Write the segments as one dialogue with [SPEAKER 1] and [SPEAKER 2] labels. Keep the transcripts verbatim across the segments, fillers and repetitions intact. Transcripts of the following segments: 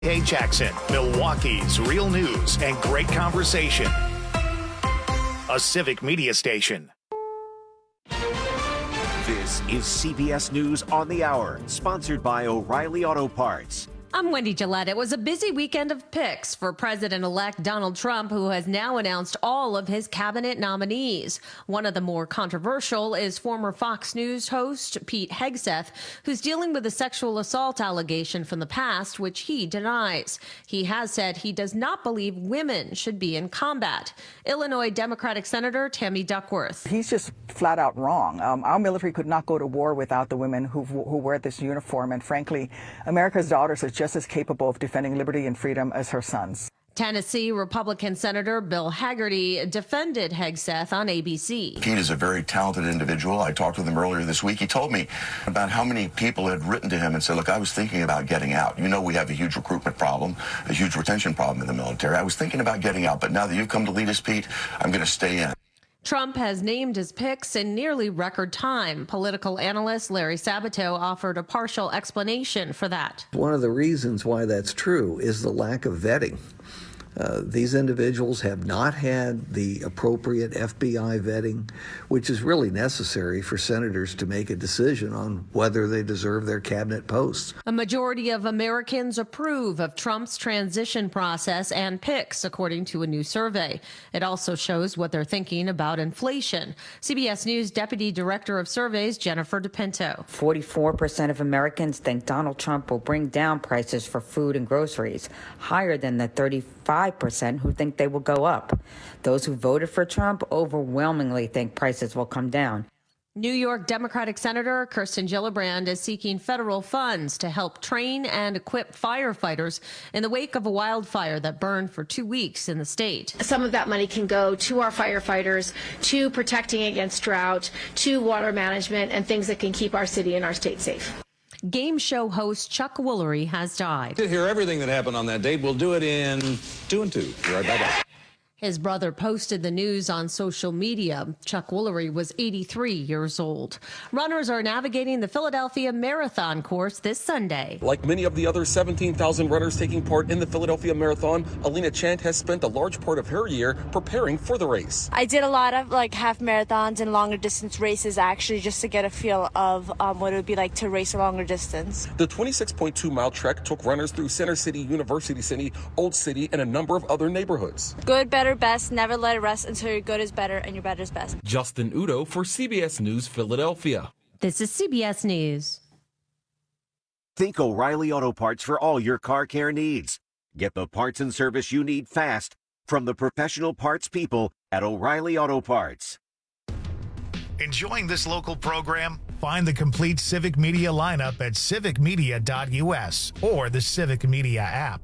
[SPEAKER 1] Hey Jackson, Milwaukee's real news and great conversation. A Civic Media station.
[SPEAKER 2] This is C B S News on the Hour, sponsored by O'Reilly Auto Parts.
[SPEAKER 3] I'm Wendy Gillette. It was a busy weekend of picks for President-elect Donald Trump, who has now announced all of his cabinet nominees. One of the more controversial is former Fox News host Pete Hegseth, who's dealing with a sexual assault allegation from the past, which he denies. He has said he does not believe women should be in combat. Illinois Democratic Senator Tammy Duckworth.
[SPEAKER 4] He's just flat out wrong. Um, our military could not go to war without the women who who wear this uniform. And frankly, America's daughters are just as capable of defending liberty and freedom as her sons.
[SPEAKER 3] Tennessee Republican Senator Bill Hagerty defended Hegseth on A B C.
[SPEAKER 5] Pete is a very talented individual. I talked with him earlier this week. He told me about how many people had written to him and said, look, I was thinking about getting out. You know, we have a huge recruitment problem, a huge retention problem in the military. I was thinking about getting out, but now that you've come to lead us, Pete, I'm going to stay in.
[SPEAKER 3] Trump has named his picks in nearly record time. Political analyst Larry Sabato offered a partial explanation for that.
[SPEAKER 6] One of the reasons why that's true is the lack of vetting. Uh, these individuals have not had the appropriate F B I vetting, which is really necessary for senators to make a decision on whether they deserve their cabinet posts.
[SPEAKER 3] A majority of Americans approve of Trump's transition process and picks, according to a new survey. It also shows what they're thinking about inflation. C B S News Deputy Director of Surveys Jennifer DePinto.
[SPEAKER 7] forty-four percent of Americans think Donald Trump will bring down prices for food and groceries, higher than the thirty-five percent who think they will go up. Those who voted for Trump overwhelmingly think prices will come down.
[SPEAKER 3] New York Democratic Senator Kirsten Gillibrand is seeking federal funds to help train and equip firefighters in the wake of a wildfire that burned for two weeks in the state.
[SPEAKER 8] Some of that money can go to our firefighters, to protecting against drought, to water management, and things that can keep our city and our state safe.
[SPEAKER 3] Game show host Chuck Woolery has died.
[SPEAKER 9] To hear everything that happened on that date, we'll do it in two and two. Be right back.
[SPEAKER 3] His brother posted the news on social media. Chuck Woolery was eighty-three years old. Runners are navigating the Philadelphia Marathon course this Sunday.
[SPEAKER 10] Like many of the other seventeen thousand runners taking part in the Philadelphia Marathon, Alina Chant has spent a large part of her year preparing for the race.
[SPEAKER 11] I did a lot of like half marathons and longer distance races actually just to get a feel of um, what it would be like to race a longer distance.
[SPEAKER 10] The twenty-six point two mile trek took runners through Center City, University City, Old City, and a number of other neighborhoods.
[SPEAKER 11] Good, better, best. Never let it rest until your good is better and your better is best.
[SPEAKER 10] Justin Udo for C B S News Philadelphia.
[SPEAKER 3] This is C B S News.
[SPEAKER 2] Think O'Reilly Auto Parts for all your car care needs. Get the parts and service you need fast from the professional parts people at O'Reilly Auto Parts.
[SPEAKER 1] Enjoying this local program? Find the complete Civic Media lineup at civic media dot U S or the Civic Media app.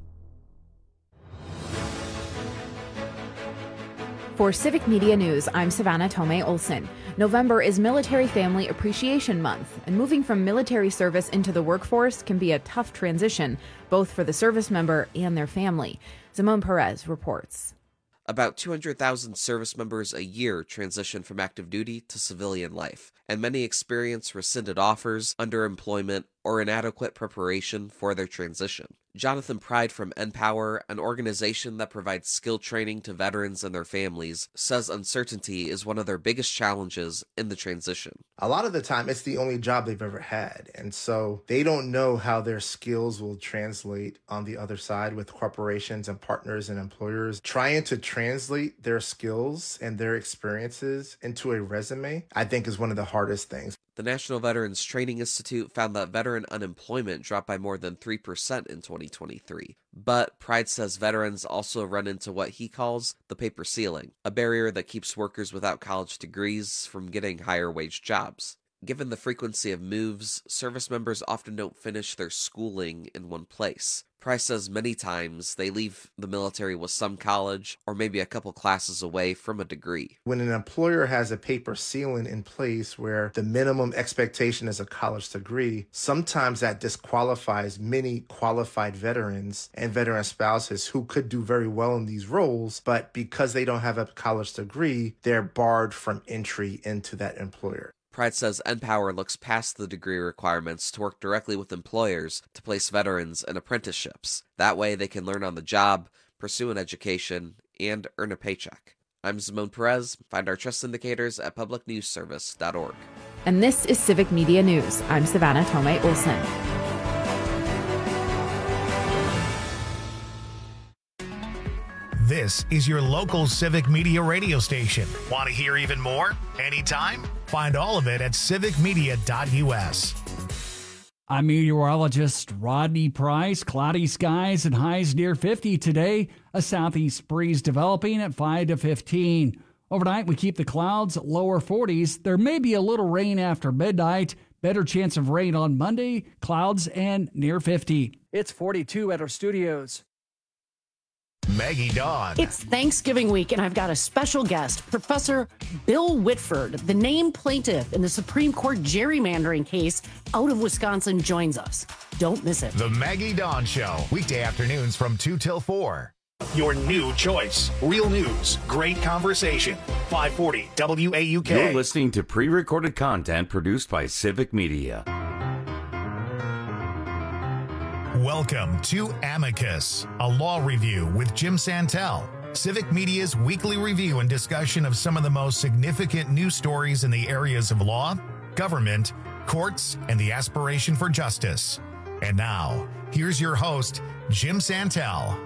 [SPEAKER 12] For Civic Media News, I'm Savannah Tomei Olson. November is Military Family Appreciation Month, and moving from military service into the workforce can be a tough transition, both for the service member and their family. Simone Perez reports.
[SPEAKER 13] About two hundred thousand service members a year transition from active duty to civilian life, and many experience rescinded offers, underemployment, or inadequate preparation for their transition. Jonathan Pride from Empower, an organization that provides skill training to veterans and their families, says uncertainty is one of their biggest challenges in the transition.
[SPEAKER 14] A lot of the time, it's the only job they've ever had. And so they don't know how their skills will translate on the other side with corporations and partners and employers. Trying to translate their skills and their experiences into a resume, I think, is one of the hardest things.
[SPEAKER 13] The National Veterans Training Institute found that veteran unemployment dropped by more than three percent in twenty twenty-three. But Pride says veterans also run into what he calls the paper ceiling, a barrier that keeps workers without college degrees from getting higher wage jobs. Given the frequency of moves, service members often don't finish their schooling in one place. Price says many times they leave the military with some college or maybe a couple classes away from a degree.
[SPEAKER 14] When an employer has a paper ceiling in place where the minimum expectation is a college degree, sometimes that disqualifies many qualified veterans and veteran spouses who could do very well in these roles, but because they don't have a college degree, they're barred from entry into that employer.
[SPEAKER 13] Pride says Empower looks past the degree requirements to work directly with employers to place veterans in apprenticeships. That way they can learn on the job, pursue an education, and earn a paycheck. I'm Simone Perez. Find our trust indicators at public news service dot org.
[SPEAKER 12] And this is Civic Media News. I'm Savannah Tomei Olson.
[SPEAKER 1] This is your local Civic Media radio station. Want to hear even more? Anytime? Find all of it at civic media dot u s.
[SPEAKER 15] I'm meteorologist Rodney Price. Cloudy skies and highs near fifty today. A southeast breeze developing at five to fifteen. Overnight, we keep the clouds at lower forties. There may be a little rain after midnight. Better chance of rain on Monday. Clouds and near fifty.
[SPEAKER 16] It's forty-two at our studios.
[SPEAKER 1] Maggie Dawn.
[SPEAKER 17] It's Thanksgiving week, and I've got a special guest, Professor Bill Whitford, the named plaintiff in the Supreme Court gerrymandering case out of Wisconsin, joins us. Don't miss it.
[SPEAKER 1] The Maggie Dawn Show, weekday afternoons from two till four. Your new choice. Real news, great conversation. five forty W A U K.
[SPEAKER 18] You're listening to pre-recorded content produced by Civic Media.
[SPEAKER 1] Welcome to Amicus, a law review with Jim Santel, Civic Media's weekly review and discussion of some of the most significant news stories in the areas of law, government, courts, and the aspiration for justice. And now, here's your host, Jim Santel.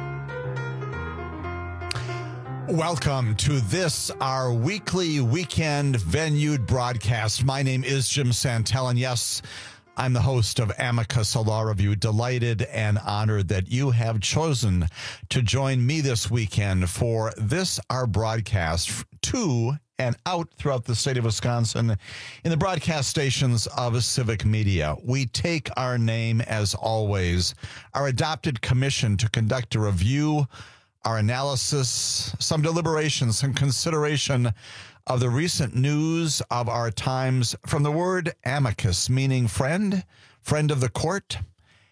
[SPEAKER 19] Welcome to this, our weekly weekend venued broadcast. My name is Jim Santel, and yes, I'm the host of Amicus, a law review. Delighted and honored that you have chosen to join me this weekend for this, our broadcast to and out throughout the state of Wisconsin in the broadcast stations of Civic Media. We take our name, as always, our adopted commission to conduct a review, our analysis, some deliberation, some consideration of the recent news of our times from the word amicus, meaning friend, friend of the court,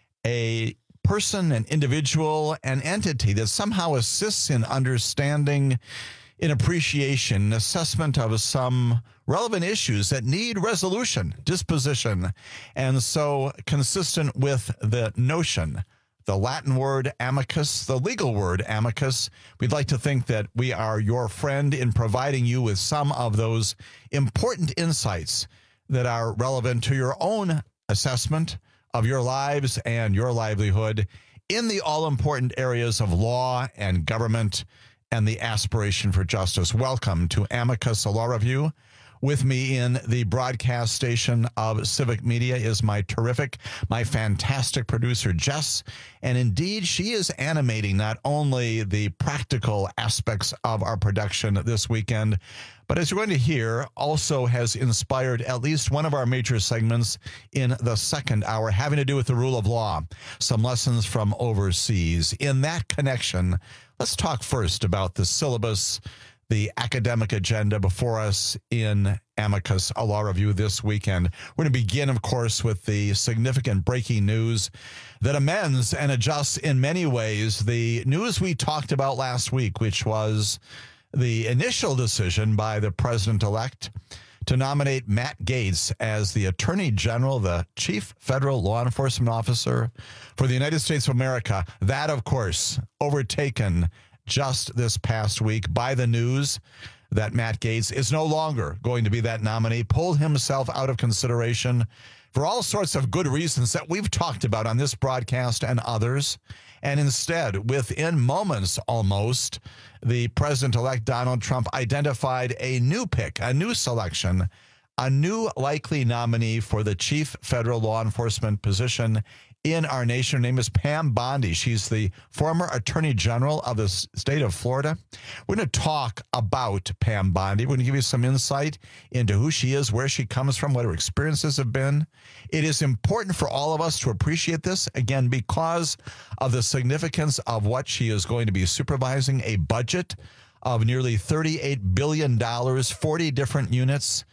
[SPEAKER 19] a person, an individual, an entity that somehow assists in understanding, in appreciation, assessment of some relevant issues that need resolution, disposition, and so consistent with the notion, the Latin word amicus, the legal word amicus. We'd like to think that we are your friend in providing you with some of those important insights that are relevant to your own assessment of your lives and your livelihood in the all-important areas of law and government and the aspiration for justice. Welcome to Amicus, a law review. With me in the broadcast station of Civic Media is my terrific, my fantastic producer, Jess. And indeed, she is animating not only the practical aspects of our production this weekend, but as you're going to hear, also has inspired at least one of our major segments in the second hour, having to do with the rule of law, some lessons from overseas. In that connection, let's talk first about the syllabus, the academic agenda before us in Amicus, a law review this weekend. We're going to begin, of course, with the significant breaking news that amends and adjusts in many ways the news we talked about last week, which was the initial decision by the president-elect to nominate Matt Gaetz as the Attorney General, the Chief Federal Law Enforcement Officer for the United States of America. That, of course, overtaken just this past week by the news that Matt Gaetz is no longer going to be that nominee, pulled himself out of consideration for all sorts of good reasons that we've talked about on this broadcast and others. And instead, within moments almost, the president-elect Donald Trump identified a new pick, a new selection, a new likely nominee for the chief federal law enforcement position in our nation. Her name is Pam Bondi. She's the former Attorney General of the state of Florida. We're going to talk about Pam Bondi. We're going to give you some insight into who she is, where she comes from, what her experiences have been. It is important for all of us to appreciate this, again, because of the significance of what she is going to be supervising, a budget of nearly thirty-eight billion dollars, forty different units,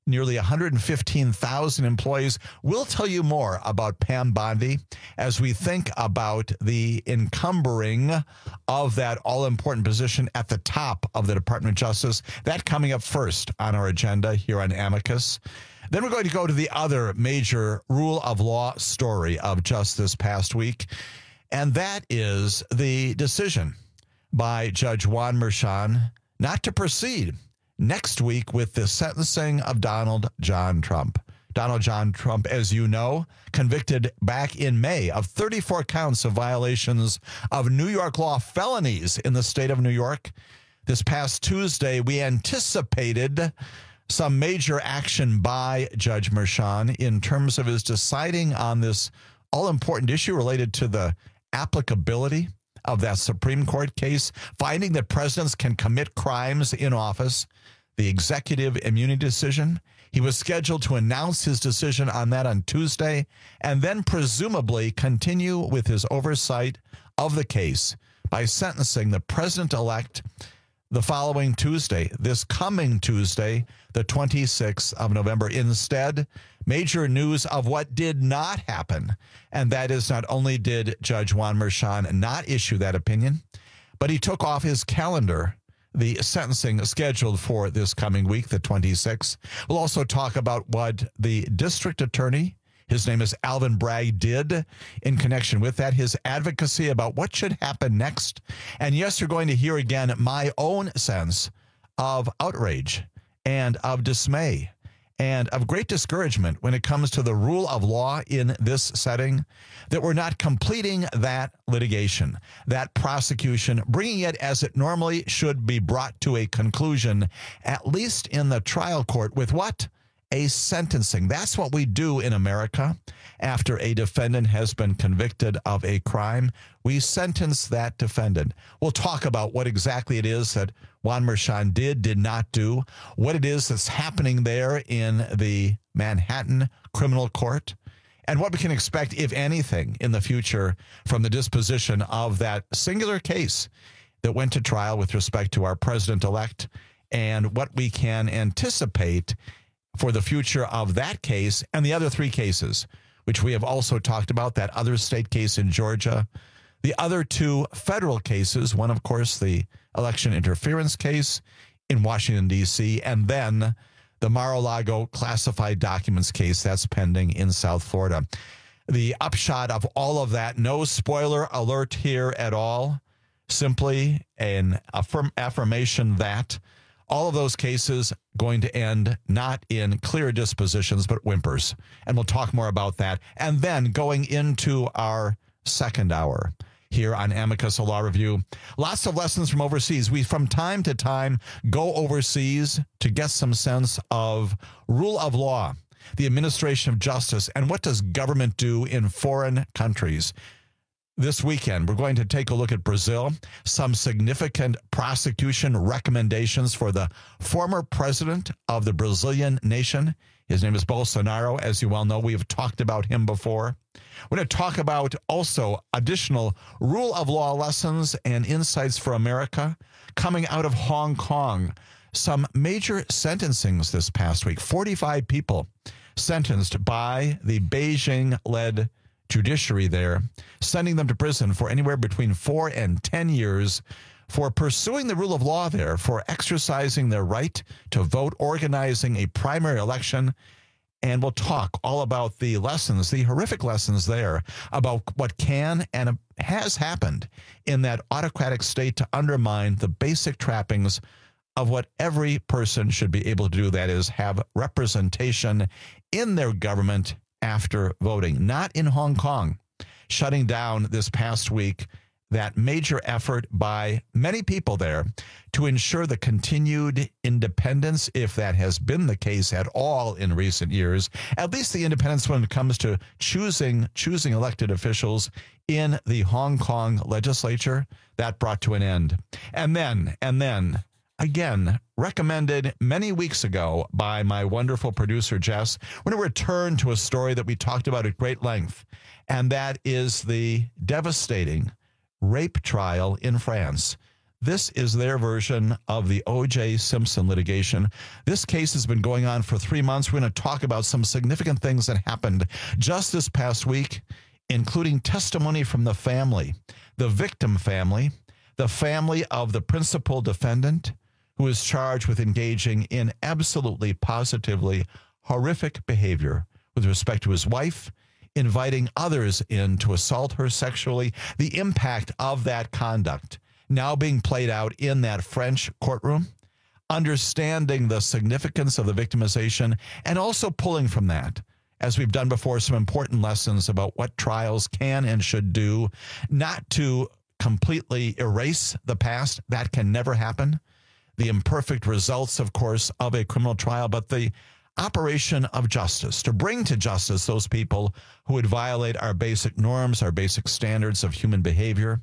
[SPEAKER 19] nearly one hundred fifteen thousand employees. We'll tell you more about Pam Bondi as we think about the encumbering of that all-important position at the top of the Department of Justice. That coming up first on our agenda here on Amicus. Then we're going to go to the other major rule of law story of just this past week, and that is the decision by Judge Juan Merchan not to proceed next week with the sentencing of Donald John Trump. Donald John Trump, as you know, convicted back in May of thirty-four counts of violations of New York law, felonies in the state of New York. This past Tuesday, we anticipated some major action by Judge Merchan in terms of his deciding on this all-important issue related to the applicability of that Supreme Court case, finding that presidents can commit crimes in office, the executive immunity decision. He was scheduled to announce his decision on that on Tuesday and then presumably continue with his oversight of the case by sentencing the president-elect the following Tuesday, this coming Tuesday, the twenty-sixth of November. Instead, major news of what did not happen, and that is not only did Judge Juan Merchan not issue that opinion, but he took off his calendar the sentencing scheduled for this coming week, the twenty-sixth. We'll also talk about what the district attorney, his name is Alvin Bragg, did in connection with that, his advocacy about what should happen next. And yes, you're going to hear again my own sense of outrage and of dismay and of great discouragement when it comes to the rule of law in this setting, that we're not completing that litigation, that prosecution, bringing it as it normally should be brought to a conclusion, at least in the trial court, with what? A sentencing. That's what we do in America. After a defendant has been convicted of a crime, we sentence that defendant. We'll talk about what exactly it is that Juan Merchan did, did not do, what it is that's happening there in the Manhattan Criminal Court, and what we can expect, if anything, in the future from the disposition of that singular case that went to trial with respect to our president-elect, and what we can anticipate for the future of that case and the other three cases, which we have also talked about, that other state case in Georgia, the other two federal cases, one, of course, the election interference case in Washington, D C, and then the Mar-a-Lago classified documents case that's pending in South Florida. The upshot of all of that, no spoiler alert here at all, simply an affirm- affirmation that all of those cases going to end not in clear dispositions, but whimpers. And we'll talk more about that. And then going into our second hour here on Amicus, a Law Review, lots of lessons from overseas. We, from time to time, go overseas to get some sense of rule of law, the administration of justice, and what does government do in foreign countries. This weekend, we're going to take a look at Brazil, some significant prosecution recommendations for the former president of the Brazilian nation. His name is Bolsonaro. As you well know, we have talked about him before. We're going to talk about also additional rule of law lessons and insights for America coming out of Hong Kong. Some major sentencings this past week. forty-five people sentenced by the Beijing-led judiciary there, sending them to prison for anywhere between four and ten years for pursuing the rule of law there, for exercising their right to vote, organizing a primary election. And we'll talk all about the lessons, the horrific lessons there, about what can and has happened in that autocratic state to undermine the basic trappings of what every person should be able to do, that is, have representation in their government after voting. Not in Hong Kong, shutting down this past week that major effort by many people there to ensure the continued independence, if that has been the case at all in recent years, at least the independence when it comes to choosing choosing elected officials in the Hong Kong legislature. That brought to an end. And then, and then, again, recommended many weeks ago by my wonderful producer, Jess, we're going to return to a story that we talked about at great length, and that is the devastating rape trial in France. This is their version of the O J Simpson litigation. This case has been going on for three months. We're going to talk about some significant things that happened just this past week, including testimony from the family, the victim family, the family of the principal defendant, who is charged with engaging in absolutely, positively horrific behavior with respect to his wife, inviting others in to assault her sexually, the impact of that conduct now being played out in that French courtroom, understanding the significance of the victimization, and also pulling from that, as we've done before, some important lessons about what trials can and should do, not to completely erase the past. That can never happen. The imperfect results, of course, of a criminal trial, but the operation of justice, to bring to justice those people who would violate our basic norms, our basic standards of human behavior,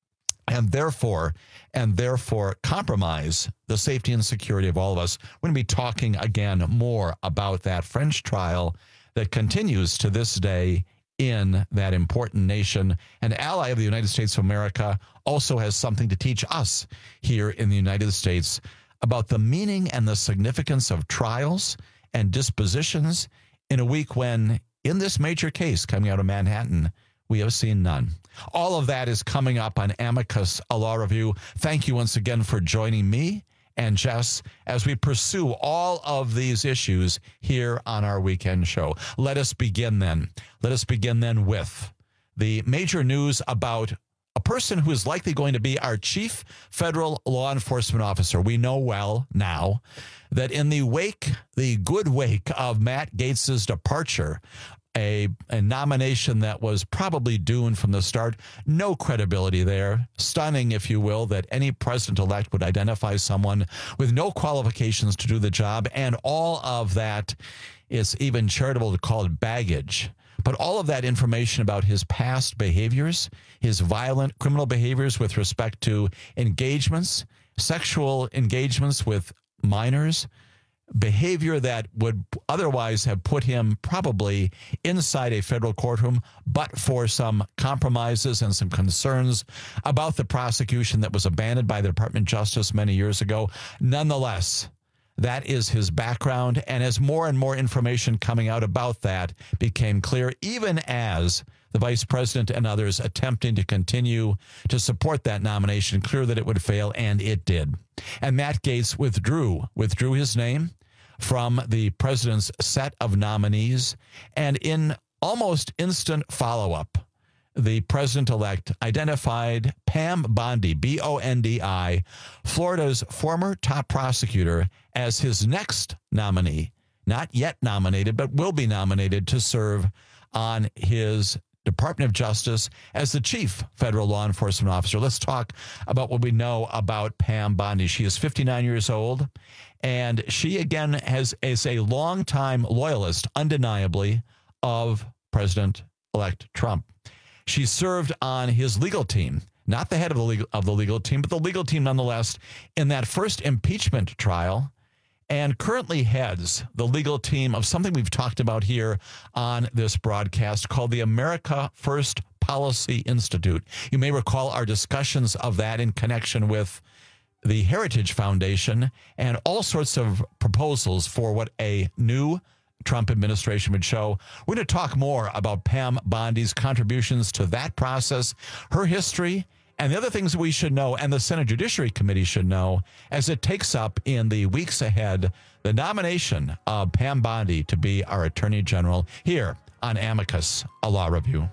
[SPEAKER 19] and therefore, and therefore compromise the safety and security of all of us. We're going to be talking again more about that French trial that continues to this day in that important nation. An ally of the United States of America, also has something to teach us here in the United States about the meaning and the significance of trials and dispositions in a week when, in this major case coming out of Manhattan, we have seen none. All of that is coming up on Amicus, a Law Review. Thank you once again for joining me and Jess as we pursue all of these issues here on our weekend show. Let us begin then. Let us begin then with the major news about a person who is likely going to be our chief federal law enforcement officer. We know well now that in the wake, the good wake of Matt Gaetz's departure, A, a nomination that was probably doomed from the start. No credibility there. Stunning, if you will, that any president-elect would identify someone with no qualifications to do the job. And all of that is even charitable to call it baggage. But all of that information about his past behaviors, his violent criminal behaviors with respect to engagements, sexual engagements with minors, behavior that would otherwise have put him probably inside a federal courtroom, but for some compromises and some concerns about the prosecution that was abandoned by the Department of Justice many years ago. Nonetheless, that is his background. And as more and more information coming out about that became clear, even as the vice president and others attempting to continue to support that nomination, clear that it would fail, and it did. And Matt Gaetz withdrew, withdrew his name from the president's set of nominees. And in almost instant follow-up, the president-elect identified Pam Bondi, B O N D I, Florida's former top prosecutor, as his next nominee, not yet nominated, but will be nominated to serve on his Department of Justice as the chief federal law enforcement officer. Let's talk about what we know about Pam Bondi. She is fifty-nine years old, and she, again, has is a longtime loyalist, undeniably, of President-elect Trump. She served on his legal team, not the head of the legal, of the legal team, but the legal team nonetheless, in that first impeachment trial, and currently heads the legal team of something we've talked about here on this broadcast called the America First Policy Institute. You may recall our discussions of that in connection with the Heritage Foundation and all sorts of proposals for what a new Trump administration would show. We're going to talk more about Pam Bondi's contributions to that process, her history, and the other things that we should know and the Senate Judiciary Committee should know as it takes up in the weeks ahead the nomination of Pam Bondi to be our Attorney General here on Amicus, a Law Review.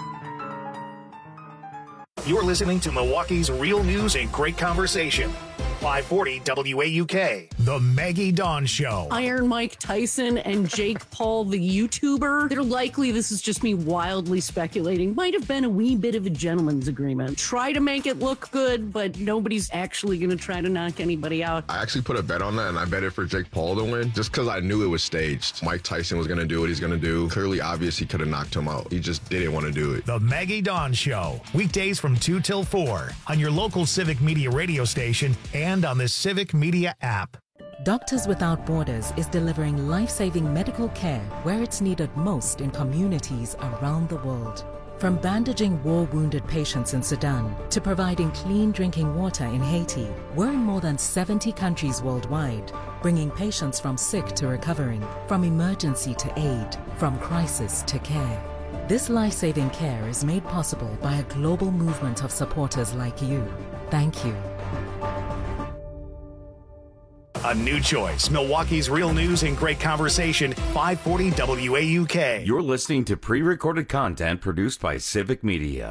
[SPEAKER 20] You're listening to Milwaukee's Real News and Great Conversation.
[SPEAKER 1] five forty W A U K. The Maggie Dawn Show.
[SPEAKER 17] Iron Mike Tyson and Jake Paul, the YouTuber, they're likely, this is just me wildly speculating, might have been a wee bit of a gentleman's agreement. Try to make it look good, but nobody's actually going to try to knock anybody out.
[SPEAKER 20] I actually put a bet on that, and I bet it for Jake Paul to win, just because I knew it was staged. Mike Tyson was going to do what he's going to do. Clearly obvious he could have knocked him out. He just didn't want to do it.
[SPEAKER 1] The Maggie Dawn Show. Weekdays from two till four on your local Civic Media radio station and on the Civic Media app.
[SPEAKER 21] Doctors Without Borders is delivering life-saving medical care where it's needed most in communities around the world. From bandaging war-wounded patients in Sudan to providing clean drinking water in Haiti, we're in more than seventy countries worldwide, bringing patients from sick to recovering, from emergency to aid, from crisis to care. This life-saving care is made possible by a global movement of supporters like you. Thank you.
[SPEAKER 1] A new choice. Milwaukee's real news and great conversation. five forty W A U K.
[SPEAKER 18] You're listening to pre-recorded content produced by Civic Media.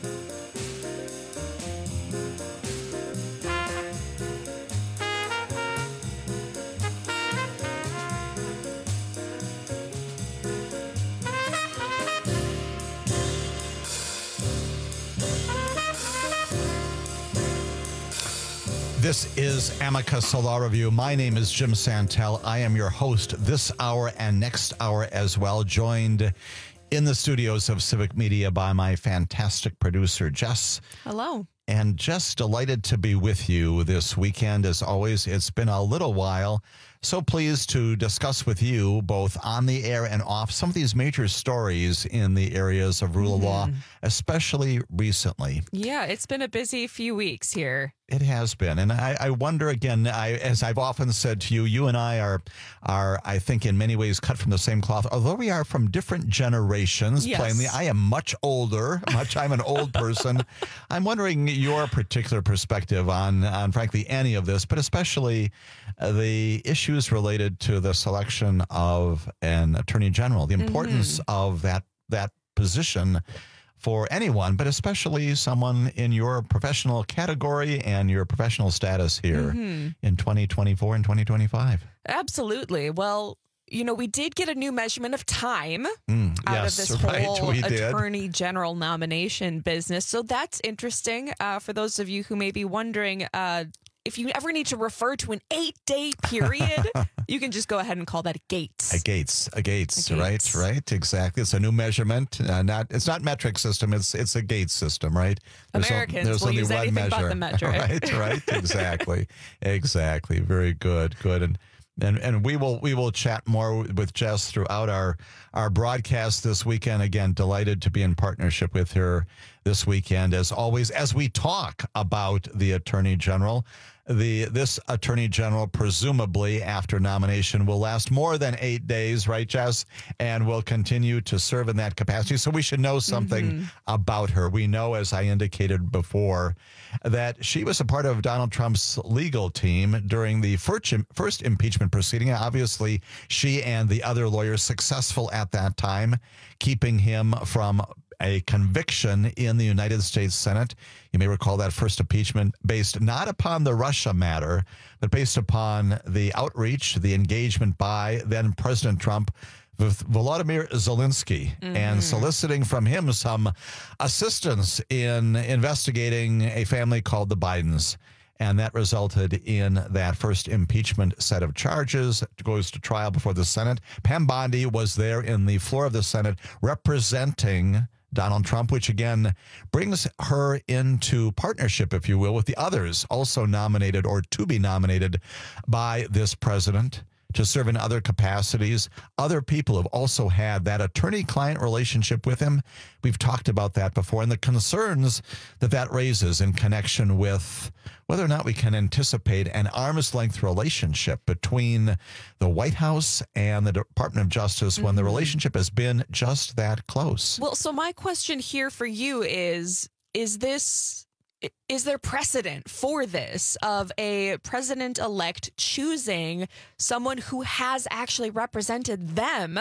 [SPEAKER 19] This is Amicus Law Review. My name is Jim Santel. I am your host this hour and next hour as well, joined in the studios of Civic Media by my fantastic producer, Jess.
[SPEAKER 22] Hello.
[SPEAKER 19] And just delighted to be with you this weekend. As always, it's been a little while. So pleased to discuss with you, both on the air and off, some of these major stories in the areas of rule mm-hmm. of law, especially recently.
[SPEAKER 22] Yeah, it's been a busy few weeks here.
[SPEAKER 19] It has been. And I, I wonder, again, I, as I've often said to you, you and I are, are, I think, in many ways cut from the same cloth, although we are from different generations,
[SPEAKER 22] yes.
[SPEAKER 19] plainly. I am much older, much. I'm an old person. I'm wondering your particular perspective on, on, frankly, any of this, but especially uh, the issues related to the selection of an attorney general, the importance mm-hmm. of that that position for anyone, but especially someone in your professional category and your professional status here mm-hmm. in twenty twenty-four and twenty twenty-five.
[SPEAKER 22] Absolutely. Well, you know, we did get a new measurement of time
[SPEAKER 19] mm,
[SPEAKER 22] out
[SPEAKER 19] yes,
[SPEAKER 22] of this
[SPEAKER 19] right,
[SPEAKER 22] whole
[SPEAKER 19] we
[SPEAKER 22] attorney
[SPEAKER 19] did.
[SPEAKER 22] general nomination business. So that's interesting. Uh, for those of you who may be wondering, uh, if you ever need to refer to an eight-day period, you can just go ahead and call that a Gates.
[SPEAKER 19] A Gates, a Gates,
[SPEAKER 22] a Gates.
[SPEAKER 19] right, right, exactly. It's a new measurement. Uh, not, it's not metric system. It's it's a Gates system, right? There's
[SPEAKER 22] Americans
[SPEAKER 19] a, there's
[SPEAKER 22] will
[SPEAKER 19] only
[SPEAKER 22] use
[SPEAKER 19] one
[SPEAKER 22] anything
[SPEAKER 19] measure.
[SPEAKER 22] but the metric.
[SPEAKER 19] Right, right, exactly, exactly. Very good, good, and. And and we will we will chat more with Jess throughout our our broadcast this weekend. Again, delighted to be in partnership with her this weekend, as always, as we talk about the Attorney General. The this Attorney General, presumably after nomination, will last more than eight days, right, Jess? And will continue to serve in that capacity. So we should know something mm-hmm. about her. We know, as I indicated before, that she was a part of Donald Trump's legal team during the first, first impeachment proceeding. Obviously, she and the other lawyers successful at that time, keeping him from a conviction in the United States Senate. You may recall that first impeachment based not upon the Russia matter, but based upon the outreach, the engagement by then President Trump with Volodymyr Zelensky mm-hmm. and soliciting from him some assistance in investigating a family called the Bidens. And that resulted in that first impeachment set of charges. It goes to trial before the Senate. Pam Bondi was there in the floor of the Senate representing Donald Trump, which again brings her into partnership, if you will, with the others also nominated or to be nominated by this president to serve in other capacities. Other people have also had that attorney-client relationship with him. We've talked about that before, and the concerns that that raises in connection with whether or not we can anticipate an arm's-length relationship between the White House and the Department of Justice mm-hmm. when the relationship has been just that close.
[SPEAKER 22] Well, so my question here for you is, is this... Is there precedent for this of a president-elect choosing someone who has actually represented them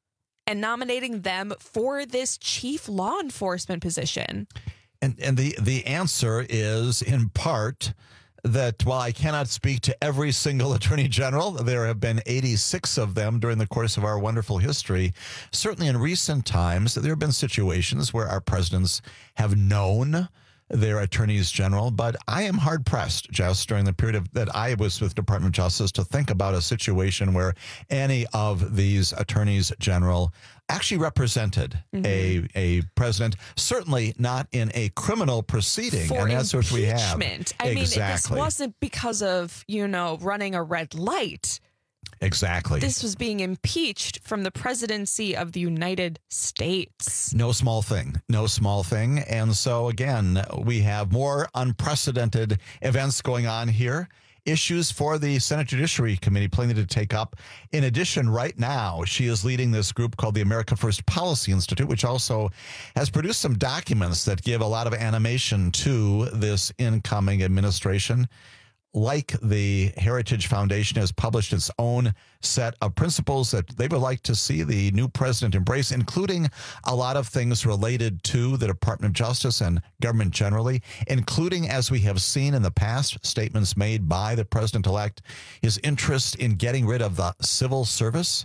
[SPEAKER 22] and nominating them for this chief law enforcement position?
[SPEAKER 19] And and the, the answer is, in part, that while I cannot speak to every single attorney general, there have been eighty-six of them during the course of our wonderful history. Certainly in recent times, there have been situations where our presidents have known their attorneys general, but I am hard pressed, Jess, during the period of, that I was with Department of Justice to think about a situation where any of these attorneys general actually represented mm-hmm. a a president, certainly not in a criminal proceeding.
[SPEAKER 22] For
[SPEAKER 19] and that's what we have.
[SPEAKER 22] Impeachment. I
[SPEAKER 19] exactly.
[SPEAKER 22] mean, this wasn't because of, you know, running a red light.
[SPEAKER 19] Exactly.
[SPEAKER 22] This was being impeached from the presidency of the United States.
[SPEAKER 19] No small thing. No small thing. And so, again, we have more unprecedented events going on here. Issues for the Senate Judiciary Committee planning to take up. In addition, right now, she is leading this group called the America First Policy Institute, which also has produced some documents that give a lot of animation to this incoming administration. Like the Heritage Foundation has published its own set of principles that they would like to see the new president embrace, including a lot of things related to the Department of Justice and government generally, including, as we have seen in the past, statements made by the president-elect, his interest in getting rid of the civil service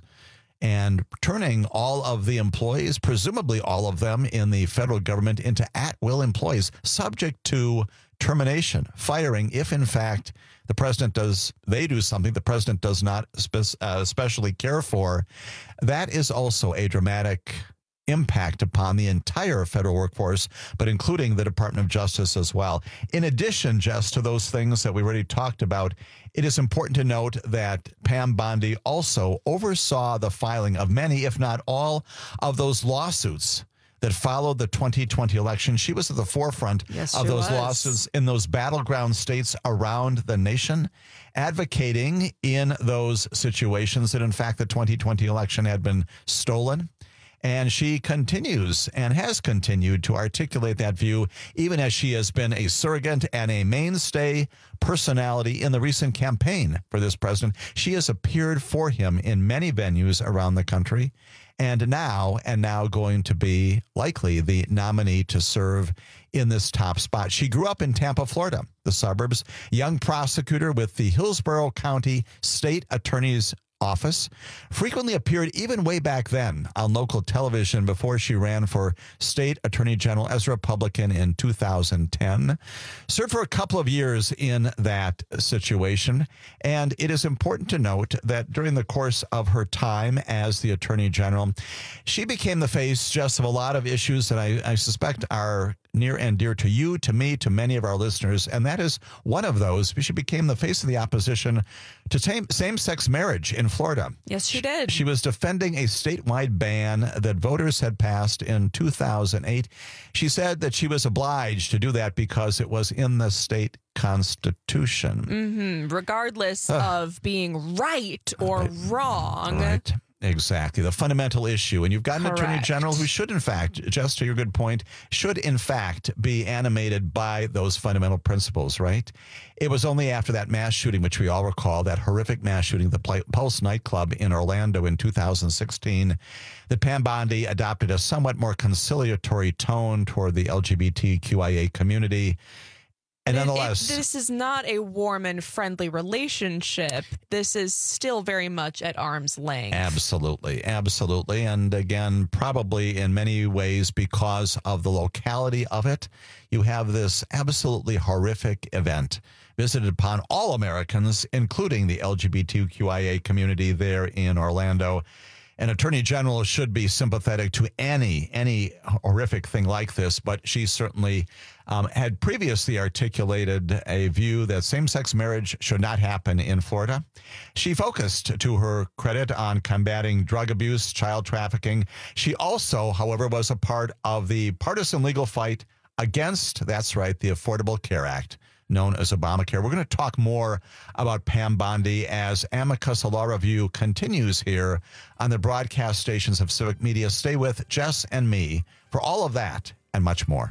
[SPEAKER 19] and turning all of the employees, presumably all of them in the federal government, into at-will employees, subject to termination, firing, if in fact the president does, they do something the president does not spe- uh, especially care for. That is also a dramatic impact upon the entire federal workforce, but including the Department of Justice as well. In addition, just to those things that we already talked about, it is important to note that Pam Bondi also oversaw the filing of many, if not all, of those lawsuits that followed the twenty twenty election. She was at the forefront
[SPEAKER 22] yes,
[SPEAKER 19] of those
[SPEAKER 22] was.
[SPEAKER 19] lawsuits in those battleground states around the nation, advocating in those situations that, in fact, the twenty twenty election had been stolen. And she continues and has continued to articulate that view, even as she has been a surrogate and a mainstay personality in the recent campaign for this president. She has appeared for him in many venues around the country, and now, and now going to be likely the nominee to serve in this top spot. She grew up in Tampa, Florida, the suburbs, young prosecutor with the Hillsborough County State Attorney's Office, frequently appeared even way back then on local television before she ran for state attorney general as a Republican in two thousand ten. Served for a couple of years in that situation. And it is important to note that during the course of her time as the attorney general, she became the face just of a lot of issues that I, I suspect are near and dear to you, to me, to many of our listeners. And that is one of those. She became the face of the opposition to same-sex marriage in Florida.
[SPEAKER 22] Yes, she did.
[SPEAKER 19] She was defending a statewide ban that voters had passed in two thousand eight. She said that she was obliged to do that because it was in the state constitution.
[SPEAKER 22] Mm-hmm. Regardless uh, of being right or right. wrong.
[SPEAKER 19] Right. Exactly. The fundamental issue. And you've got an
[SPEAKER 22] Correct.
[SPEAKER 19] attorney general who should, in fact, just to your good point, should, in fact, be animated by those fundamental principles, right? It was only after that mass shooting, which we all recall, that horrific mass shooting at the Pulse nightclub in Orlando in two thousand sixteen, that Pam Bondi adopted a somewhat more conciliatory tone toward the L G B T Q I A community. And nonetheless,
[SPEAKER 22] it, this is not a warm and friendly relationship. This is still very much at arm's length.
[SPEAKER 19] Absolutely. Absolutely. And again, probably in many ways because of the locality of it, you have this absolutely horrific event visited upon all Americans, including the L G B T Q I A community there in Orlando. An attorney general should be sympathetic to any any horrific thing like this, but she certainly um, had previously articulated a view that same-sex marriage should not happen in Florida. She focused, to her credit, on combating drug abuse, child trafficking. She also, however, was a part of the partisan legal fight against, that's right, the Affordable Care Act, known as Obamacare. We're going to talk more about Pam Bondi as Amicus Law Review continues here on the broadcast stations of Civic Media. Stay with Jess and me for all of that and much more.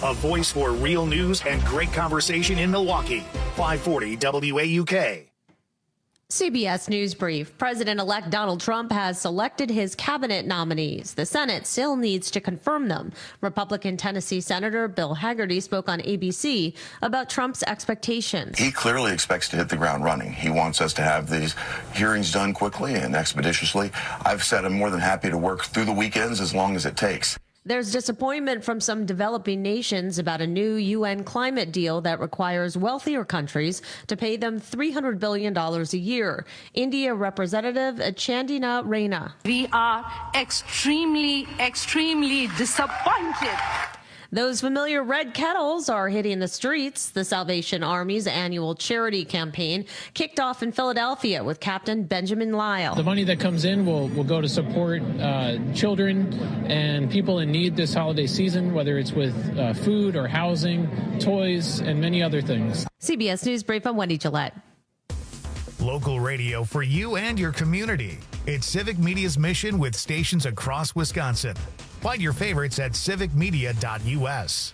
[SPEAKER 1] a voice for real news and great conversation in Milwaukee. five forty W A U K.
[SPEAKER 3] C B S News Brief. President-elect Donald Trump has selected his cabinet nominees. The Senate still needs to confirm them. Republican Tennessee Senator Bill Hagerty spoke on A B C about Trump's expectations.
[SPEAKER 4] He clearly expects to hit the ground running. He wants us to have these hearings done quickly and expeditiously. I've said I'm more than happy to work through the weekends as long as it takes.
[SPEAKER 3] There's disappointment from some developing nations about a new U N climate deal that requires wealthier countries to pay them three hundred billion dollars a year. India Representative Chandina Reina.
[SPEAKER 5] We are extremely, extremely disappointed.
[SPEAKER 3] Those familiar red kettles are hitting the streets. The Salvation Army's annual charity campaign kicked off in Philadelphia with Captain Benjamin Lyle.
[SPEAKER 23] The money that comes in will, will go to support uh, children and people in need this holiday season, whether it's with uh, food or housing, toys, and many other things.
[SPEAKER 3] C B S News Brief, I'm Wendy Gillette.
[SPEAKER 1] Local radio for you and your community. It's Civic Media's mission with stations across Wisconsin. Find your favorites at civic media dot U S.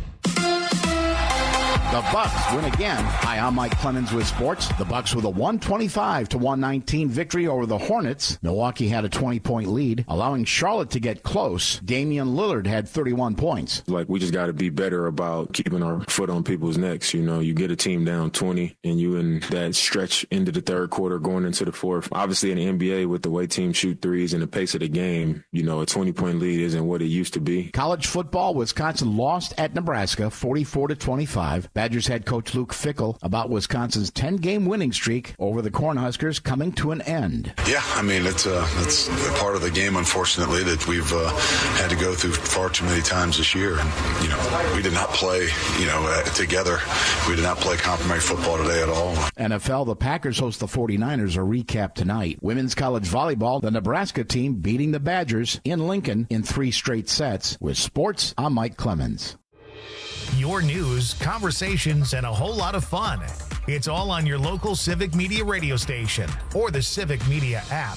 [SPEAKER 24] The Bucks win again. Hi, I'm Mike Clemens with sports. The Bucks with a one twenty-five to one nineteen victory over the Hornets. Milwaukee had a twenty-point lead, allowing Charlotte to get close. Damian Lillard had thirty-one points.
[SPEAKER 25] Like, we just got to be better about keeping our foot on people's necks. You know, you get a team down twenty, and you in that stretch into the third quarter going into the fourth. Obviously, in the N B A, with the way teams shoot threes and the pace of the game, you know, a twenty-point lead isn't what it used to be.
[SPEAKER 24] College football, Wisconsin lost at Nebraska forty-four to twenty-five. Badgers head coach Luke Fickell about Wisconsin's ten-game winning streak over the Cornhuskers coming to an end.
[SPEAKER 26] Yeah, I mean, it's, uh, it's a part of the game, unfortunately, that we've uh, had to go through far too many times this year. And, you know, we did not play, you know, uh, together. We did not play complimentary football today at all.
[SPEAKER 24] N F L, the Packers host the forty-niners. A recap tonight. Women's college volleyball, the Nebraska team beating the Badgers in Lincoln in three straight sets. With sports, I'm Mike Clemens.
[SPEAKER 1] Your news, conversations, and a whole lot of fun. It's all on your local Civic Media radio station or the Civic Media app.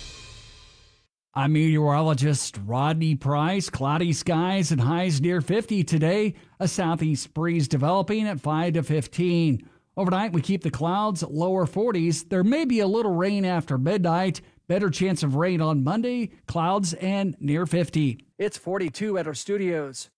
[SPEAKER 15] I'm meteorologist Rodney Price. Cloudy skies and highs near fifty today. A southeast breeze developing at five to fifteen. Overnight, we keep the clouds at lower forties. There may be a little rain after midnight. Better chance of rain on Monday. Clouds and near fifty.
[SPEAKER 16] It's forty-two at our studios.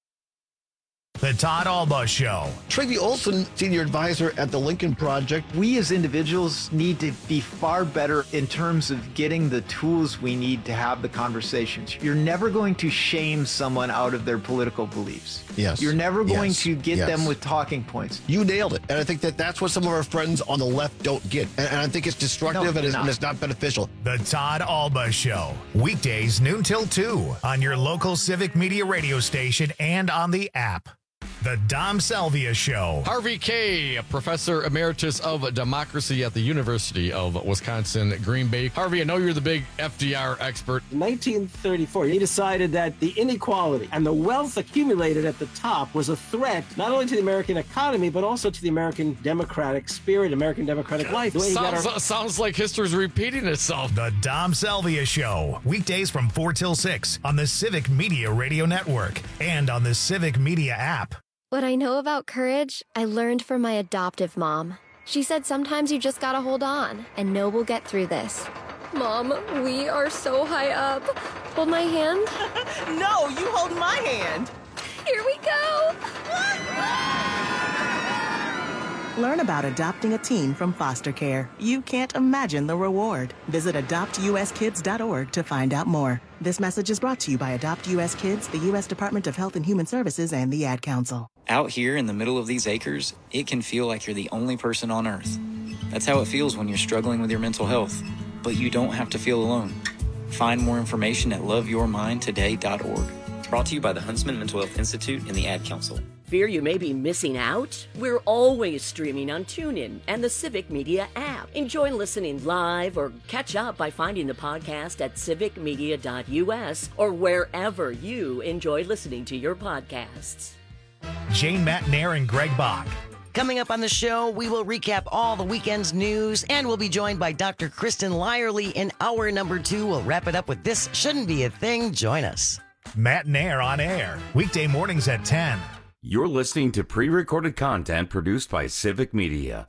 [SPEAKER 1] The Todd Alba Show.
[SPEAKER 27] Tracy Olson, senior advisor at the Lincoln Project.
[SPEAKER 28] We as individuals need to be far better in terms of getting the tools we need to have the conversations. You're never going to shame someone out of their political beliefs.
[SPEAKER 27] Yes.
[SPEAKER 28] You're never going
[SPEAKER 27] yes.
[SPEAKER 28] to get
[SPEAKER 27] yes.
[SPEAKER 28] them with talking points.
[SPEAKER 27] You nailed it. And I think that that's what some of our friends on the left don't get. And, and I think it's destructive no, and, it's, and it's not beneficial.
[SPEAKER 1] The Todd Alba Show. Weekdays noon till two on your local Civic Media radio station and on the app. The Dom Salvia Show.
[SPEAKER 29] Harvey Kaye, Professor Emeritus of Democracy at the University of Wisconsin, Green Bay. Harvey, I know you're the big F D R expert.
[SPEAKER 30] In nineteen thirty-four, he decided that the inequality and the wealth accumulated at the top was a threat not only to the American economy, but also to the American democratic spirit, American democratic life. The way
[SPEAKER 29] sounds,
[SPEAKER 30] he got our-
[SPEAKER 29] sounds like history's repeating itself.
[SPEAKER 1] The Dom Salvia Show. Weekdays from four till six on the Civic Media Radio Network and on the Civic Media app.
[SPEAKER 31] What I know about courage, I learned from my adoptive mom. She said sometimes you just gotta hold on and know we'll get through this. Mom, we are so high up. Hold my hand.
[SPEAKER 32] No, you hold my hand.
[SPEAKER 31] Here we go.
[SPEAKER 32] Learn about adopting a teen from foster care. You can't imagine the reward. Visit adopt u s kids dot org to find out more. This message is brought to you by Adopt U S Kids, the U S Department of Health and Human Services, and the Ad Council.
[SPEAKER 33] Out here in the middle of these acres, it can feel like you're the only person on Earth. That's how it feels when you're struggling with your mental health. But you don't have to feel alone. Find more information at love your mind today dot org. Brought to you by the Huntsman Mental Health Institute and the Ad Council.
[SPEAKER 34] Fear you may be missing out? We're always streaming on TuneIn and the Civic Media app. Enjoy listening live or catch up by finding the podcast at civic media dot u s or wherever you enjoy listening to your podcasts.
[SPEAKER 1] Jane Matnair and Greg Bach.
[SPEAKER 35] Coming up on the show, we will recap all the weekend's news, and we'll be joined by Doctor Kristen Lyerly in hour number two. We'll wrap it up with This Shouldn't Be a Thing. Join us.
[SPEAKER 1] Matt Nair on air, weekday mornings at ten.
[SPEAKER 2] You're listening to pre-recorded content produced by Civic Media.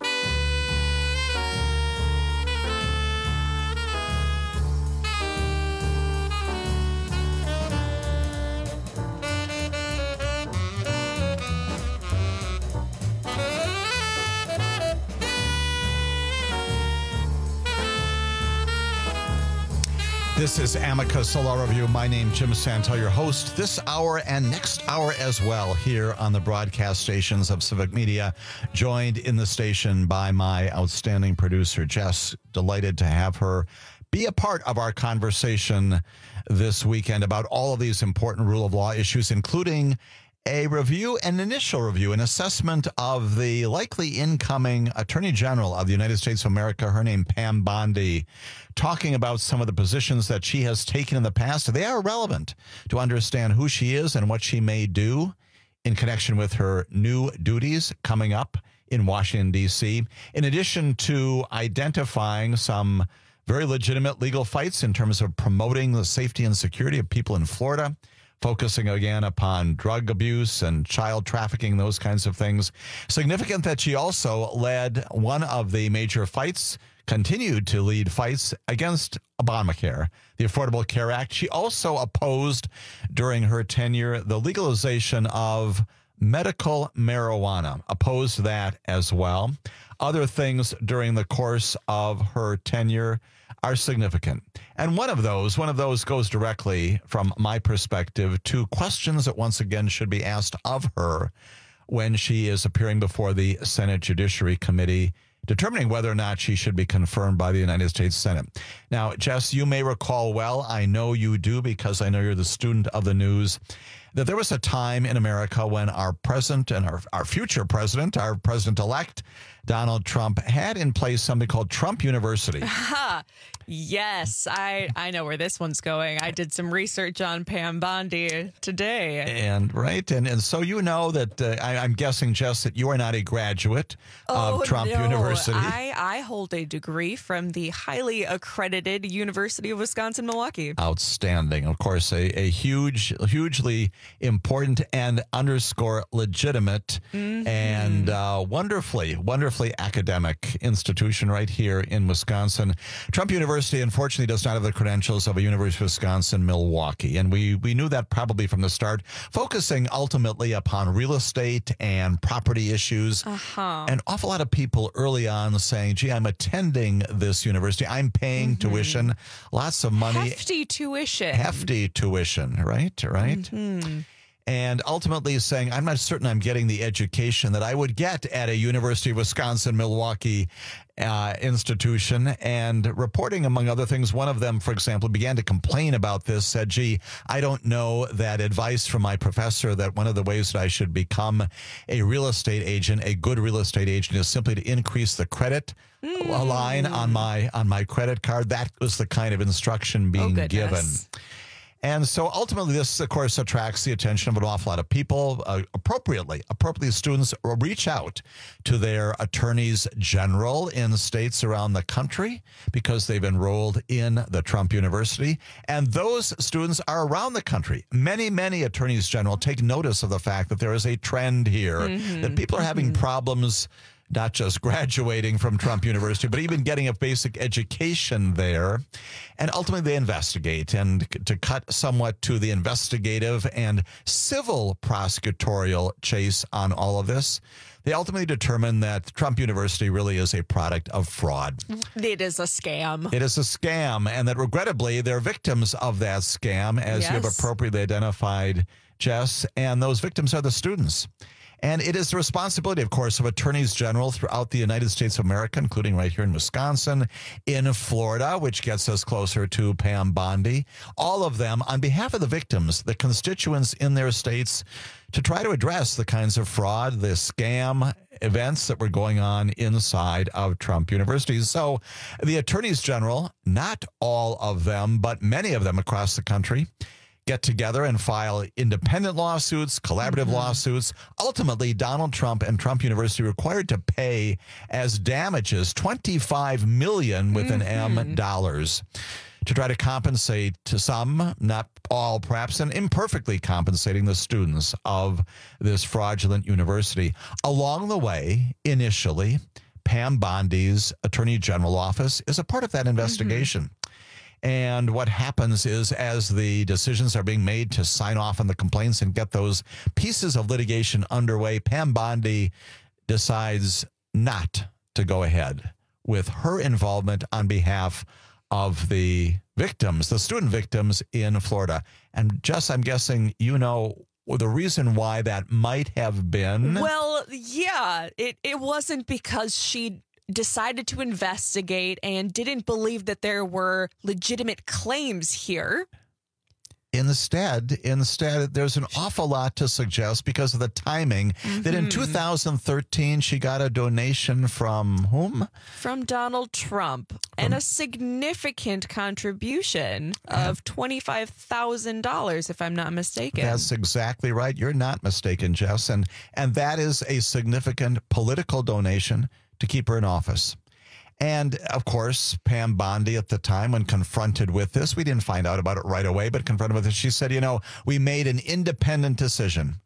[SPEAKER 19] This is Amicus Law Review. My name is Jim Santel, your host this hour and next hour as well here on the broadcast stations of Civic Media, joined in the station by my outstanding producer, Jess. Delighted to have her be a part of our conversation this weekend about all of these important rule of law issues, including a review, an initial review, an assessment of the likely incoming Attorney General of the United States of America, her name Pam Bondi, talking about some of the positions that she has taken in the past. They are relevant to understand who she is and what she may do in connection with her new duties coming up in Washington, D C, in addition to identifying some very legitimate legal fights in terms of promoting the safety and security of people in Florida, focusing again upon drug abuse and child trafficking, those kinds of things. Significant that she also led one of the major fights, continued to lead fights against Obamacare, the Affordable Care Act. She also opposed during her tenure the legalization of medical marijuana, opposed that as well. Other things during the course of her tenure are significant. And one of those, one of those goes directly, from my perspective, to questions that once again should be asked of her when she is appearing before the Senate Judiciary Committee, determining whether or not she should be confirmed by the United States Senate. Now, Jess, you may recall well, I know you do because I know you're the student of the news, that there was a time in America when our present and our, our future president, our president-elect, Donald Trump, had in place something called Trump University.
[SPEAKER 6] Yes, I, I know where this one's going. I did some research on Pam Bondi today.
[SPEAKER 19] And right. And, and so you know that uh, I, I'm guessing, Jess, that you are not a graduate
[SPEAKER 6] oh,
[SPEAKER 19] of Trump
[SPEAKER 6] no.
[SPEAKER 19] University.
[SPEAKER 6] I, I hold a degree from the highly accredited University of Wisconsin-Milwaukee.
[SPEAKER 19] Outstanding. Of course, a, a huge, hugely important and underscore legitimate mm-hmm. and uh, wonderfully, wonderfully academic institution right here in Wisconsin. Trump University, unfortunately, does not have the credentials of a University of Wisconsin-Milwaukee. And we, we knew that probably from the start, focusing ultimately upon real estate and property issues.
[SPEAKER 6] Uh-huh.
[SPEAKER 19] An awful lot of people early on saying, gee, I'm attending this university. I'm paying mm-hmm. tuition, lots of money.
[SPEAKER 6] Hefty tuition.
[SPEAKER 19] Hefty tuition, right? Right?
[SPEAKER 6] Mm-hmm.
[SPEAKER 19] And ultimately saying, I'm not certain I'm getting the education that I would get at a University of Wisconsin-Milwaukee uh, institution. And reporting, among other things, one of them, for example, began to complain about this, said, gee, I don't know that advice from my professor that one of the ways that I should become a real estate agent, a good real estate agent, is simply to increase the credit mm. line on my on my credit card. That was the kind of instruction being
[SPEAKER 6] oh,
[SPEAKER 19] given. And so ultimately, this, of course, attracts the attention of an awful lot of people. Uh, appropriately, appropriately, students reach out to their attorneys general in states around the country because they've enrolled in the Trump University. And those students are around the country. Many, many attorneys general take notice of the fact that there is a trend here, mm-hmm. that people are having mm-hmm. problems not just graduating from Trump University, but even getting a basic education there. And ultimately, they investigate. And to cut somewhat to the investigative and civil prosecutorial chase on all of this, they ultimately determine that Trump University really is a product of fraud.
[SPEAKER 6] It is a scam.
[SPEAKER 19] It is a scam, and that regrettably, they're victims of that scam, as
[SPEAKER 6] yes.
[SPEAKER 19] you have appropriately identified, Jess, and those victims are the students. And it is the responsibility, of course, of attorneys general throughout the United States of America, including right here in Wisconsin, in Florida, which gets us closer to Pam Bondi, all of them on behalf of the victims, the constituents in their states, to try to address the kinds of fraud, the scam events that were going on inside of Trump University. So the attorneys general, not all of them, but many of them across the country, get together and file independent lawsuits, collaborative mm-hmm. lawsuits. Ultimately, Donald Trump and Trump University required to pay as damages twenty-five million dollars with mm-hmm. an M dollars to try to compensate to some, not all perhaps, and imperfectly compensating the students of this fraudulent university. Along the way, initially, Pam Bondi's Attorney General office is a part of that investigation. Mm-hmm. And what happens is, as the decisions are being made to sign off on the complaints and get those pieces of litigation underway, Pam Bondi decides not to go ahead with her involvement on behalf of the victims, the student victims in Florida. And Jess, I'm guessing you know the reason why that might have been.
[SPEAKER 6] Well, yeah, it, it wasn't because she decided to investigate and didn't believe that there were legitimate claims here.
[SPEAKER 19] Instead, instead, there's an awful lot to suggest because of the timing mm-hmm. that in two thousand thirteen, she got a donation from whom?
[SPEAKER 6] From Donald Trump, from, and a significant contribution of twenty-five thousand dollars, if I'm not mistaken.
[SPEAKER 19] That's exactly right. You're not mistaken, Jess. And, and that is a significant political donation to keep her in office. And, of course, Pam Bondi at the time, when confronted with this, we didn't find out about it right away, but confronted with it, she said, you know, we made an independent decision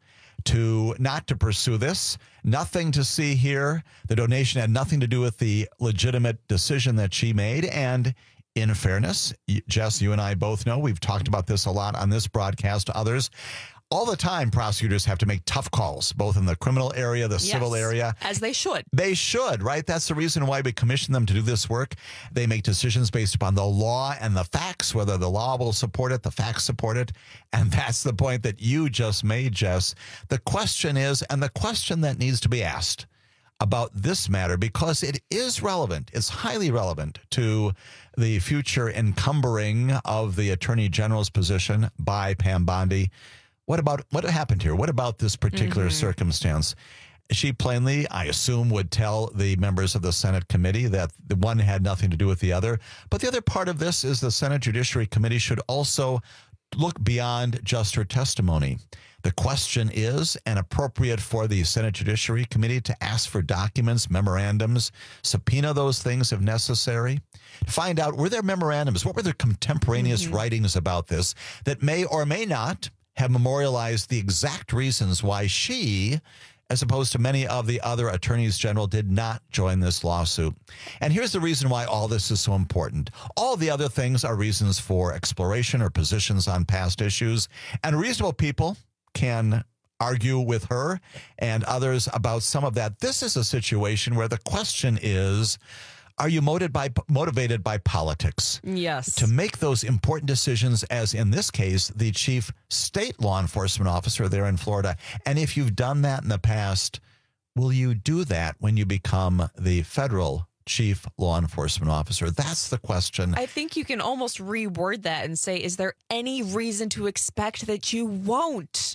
[SPEAKER 19] to not to pursue this. Nothing to see here. The donation had nothing to do with the legitimate decision that she made. And in fairness, Jess, you and I both know, we've talked about this a lot on this broadcast to others. All the time, prosecutors have to make tough calls, both in the criminal area, the yes, civil area.
[SPEAKER 6] As they should.
[SPEAKER 19] They should, right? That's the reason why we commission them to do this work. They make decisions based upon the law and the facts, whether the law will support it, the facts support it. And that's the point that you just made, Jess. The question is, and the question that needs to be asked about this matter, because it is relevant, it's highly relevant to the future encumbering of the Attorney General's position by Pam Bondi. What about what happened here? What about this particular mm-hmm. circumstance? She plainly, I assume, would tell the members of the Senate committee that the one had nothing to do with the other. But the other part of this is the Senate Judiciary Committee should also look beyond just her testimony. The question is, and appropriate for the Senate Judiciary Committee to ask for documents, memorandums, subpoena those things if necessary, find out, were there memorandums, what were their contemporaneous mm-hmm. writings about this that may or may not have memorialized the exact reasons why she, as opposed to many of the other attorneys general, did not join this lawsuit. And here's the reason why all this is so important. All the other things are reasons for exploration or positions on past issues, and reasonable people can argue with her and others about some of that. This is a situation where the question is, are you motivated by, motivated by politics?
[SPEAKER 6] Yes.
[SPEAKER 19] To make those important decisions, as in this case, the chief state law enforcement officer there in Florida. And if you've done that in the past, will you do that when you become the federal chief law enforcement officer? That's the question.
[SPEAKER 6] I think you can almost reword that and say, is there any reason to expect that you won't?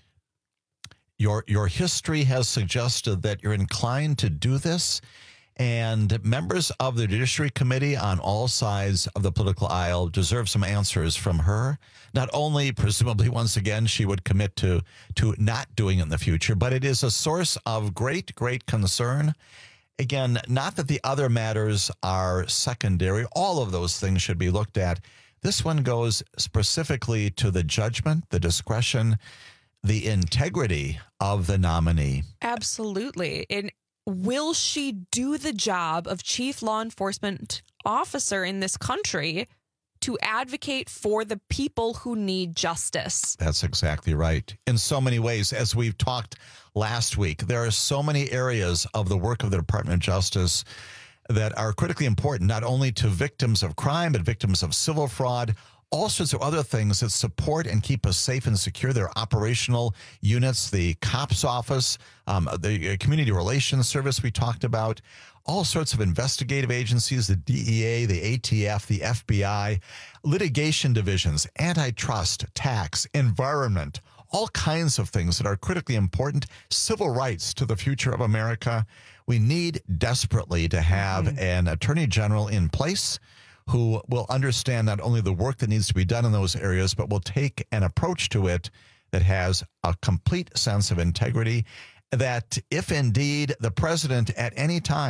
[SPEAKER 19] Your, your history has suggested that you're inclined to do this. And members of the Judiciary Committee on all sides of the political aisle deserve some answers from her. Not only, presumably, once again, she would commit to, to not doing it in the future, but it is a source of great, great concern. Again, not that the other matters are secondary. All of those things should be looked at. This one goes specifically to the judgment, the discretion, the integrity of the nominee.
[SPEAKER 6] Absolutely. And will she do the job of chief law enforcement officer in this country to advocate for the people who need justice?
[SPEAKER 19] That's exactly right. In so many ways, as we've talked last week, there are so many areas of the work of the Department of Justice that are critically important, not only to victims of crime, but victims of civil fraud, all sorts of other things that support and keep us safe and secure. Their operational units, the COPS office, um, the Community Relations Service we talked about, all sorts of investigative agencies, the D E A, the A T F, the F B I, litigation divisions, antitrust, tax, environment, all kinds of things that are critically important, civil rights to the future of America. We need desperately to have mm-hmm. an attorney general in place who will understand not only the work that needs to be done in those areas, but will take an approach to it that has a complete sense of integrity, that if indeed the president at any time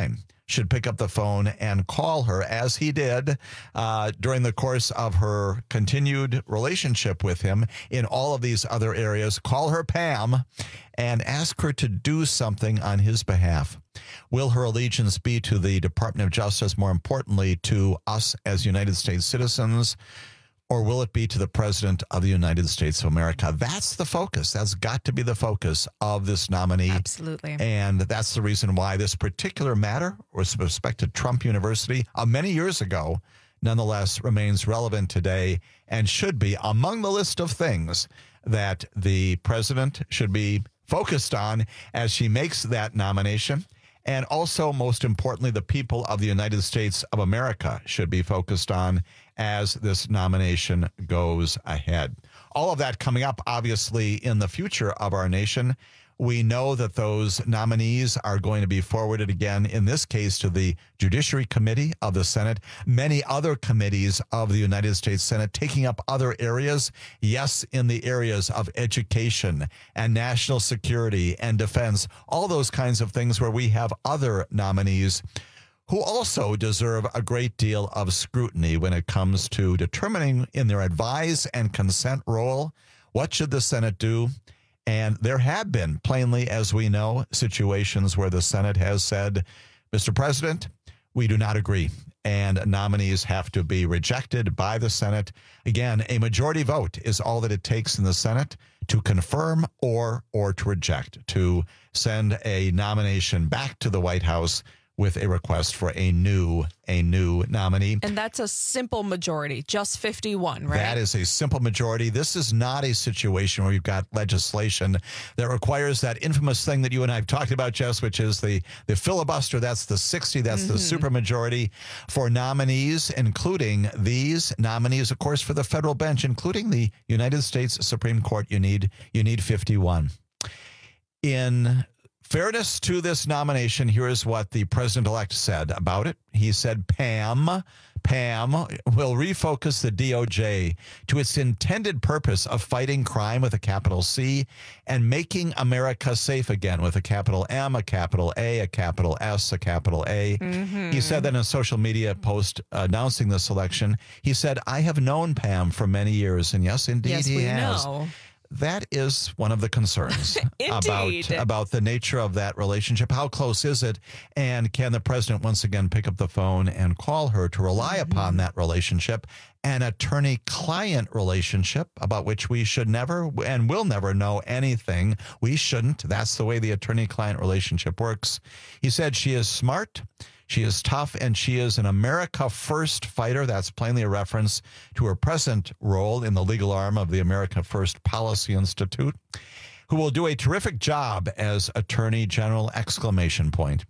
[SPEAKER 19] should pick up the phone and call her, as he did uh, during the course of her continued relationship with him in all of these other areas. Call her Pam and ask her to do something on his behalf. Will her allegiance be to the Department of Justice, more importantly, to us as United States citizens, or will it be to the President of the United States of America? That's the focus. That's got to be the focus of this nominee.
[SPEAKER 6] Absolutely.
[SPEAKER 19] And that's the reason why this particular matter, with respect to Trump University, uh, many years ago, nonetheless remains relevant today and should be among the list of things that the president should be focused on as she makes that nomination. And also, most importantly, the people of the United States of America should be focused on as this nomination goes ahead. All of that coming up, obviously, in the future of our nation. We know that those nominees are going to be forwarded again, in this case, to the Judiciary Committee of the Senate, many other committees of the United States Senate taking up other areas. Yes, in the areas of education and national security and defense, all those kinds of things where we have other nominees who also deserve a great deal of scrutiny when it comes to determining in their advise and consent role, what should the Senate do? And there have been, plainly, as we know, situations where the Senate has said, Mister President, we do not agree, and nominees have to be rejected by the Senate. Again, a majority vote is all that it takes in the Senate to confirm or or to reject, to send a nomination back to the White House with a request for a new a new nominee.
[SPEAKER 6] And that's a simple majority, just fifty-one, right?
[SPEAKER 19] That is a simple majority. This is not a situation where you've got legislation that requires that infamous thing that you and I have talked about, Jess, which is the, the filibuster. That's the sixty. That's mm-hmm. the supermajority for nominees, including these nominees, of course, for the federal bench, including the United States Supreme Court. You need you need fifty-one. In fairness to this nomination, here is what the president-elect said about it. He said, Pam, Pam will refocus the D O J to its intended purpose of fighting crime with a capital C and making America safe again with a capital M, a capital A, a capital S, a capital A. Mm-hmm. He said that in a social media post announcing the selection. He said, I have known Pam for many years. And yes, indeed,
[SPEAKER 6] yes,
[SPEAKER 19] he
[SPEAKER 6] we
[SPEAKER 19] has.
[SPEAKER 6] Know.
[SPEAKER 19] That is one of the concerns about, about the nature of that relationship. How close is it? And can the president once again pick up the phone and call her to rely mm-hmm. upon that relationship, an attorney-client relationship about which we should never and will never know anything. We shouldn't. That's the way the attorney-client relationship works. He said she is smart. She is tough, and she is an America First fighter. That's plainly a reference to her present role in the legal arm of the America First Policy Institute, who will do a terrific job as Attorney General, exclamation point.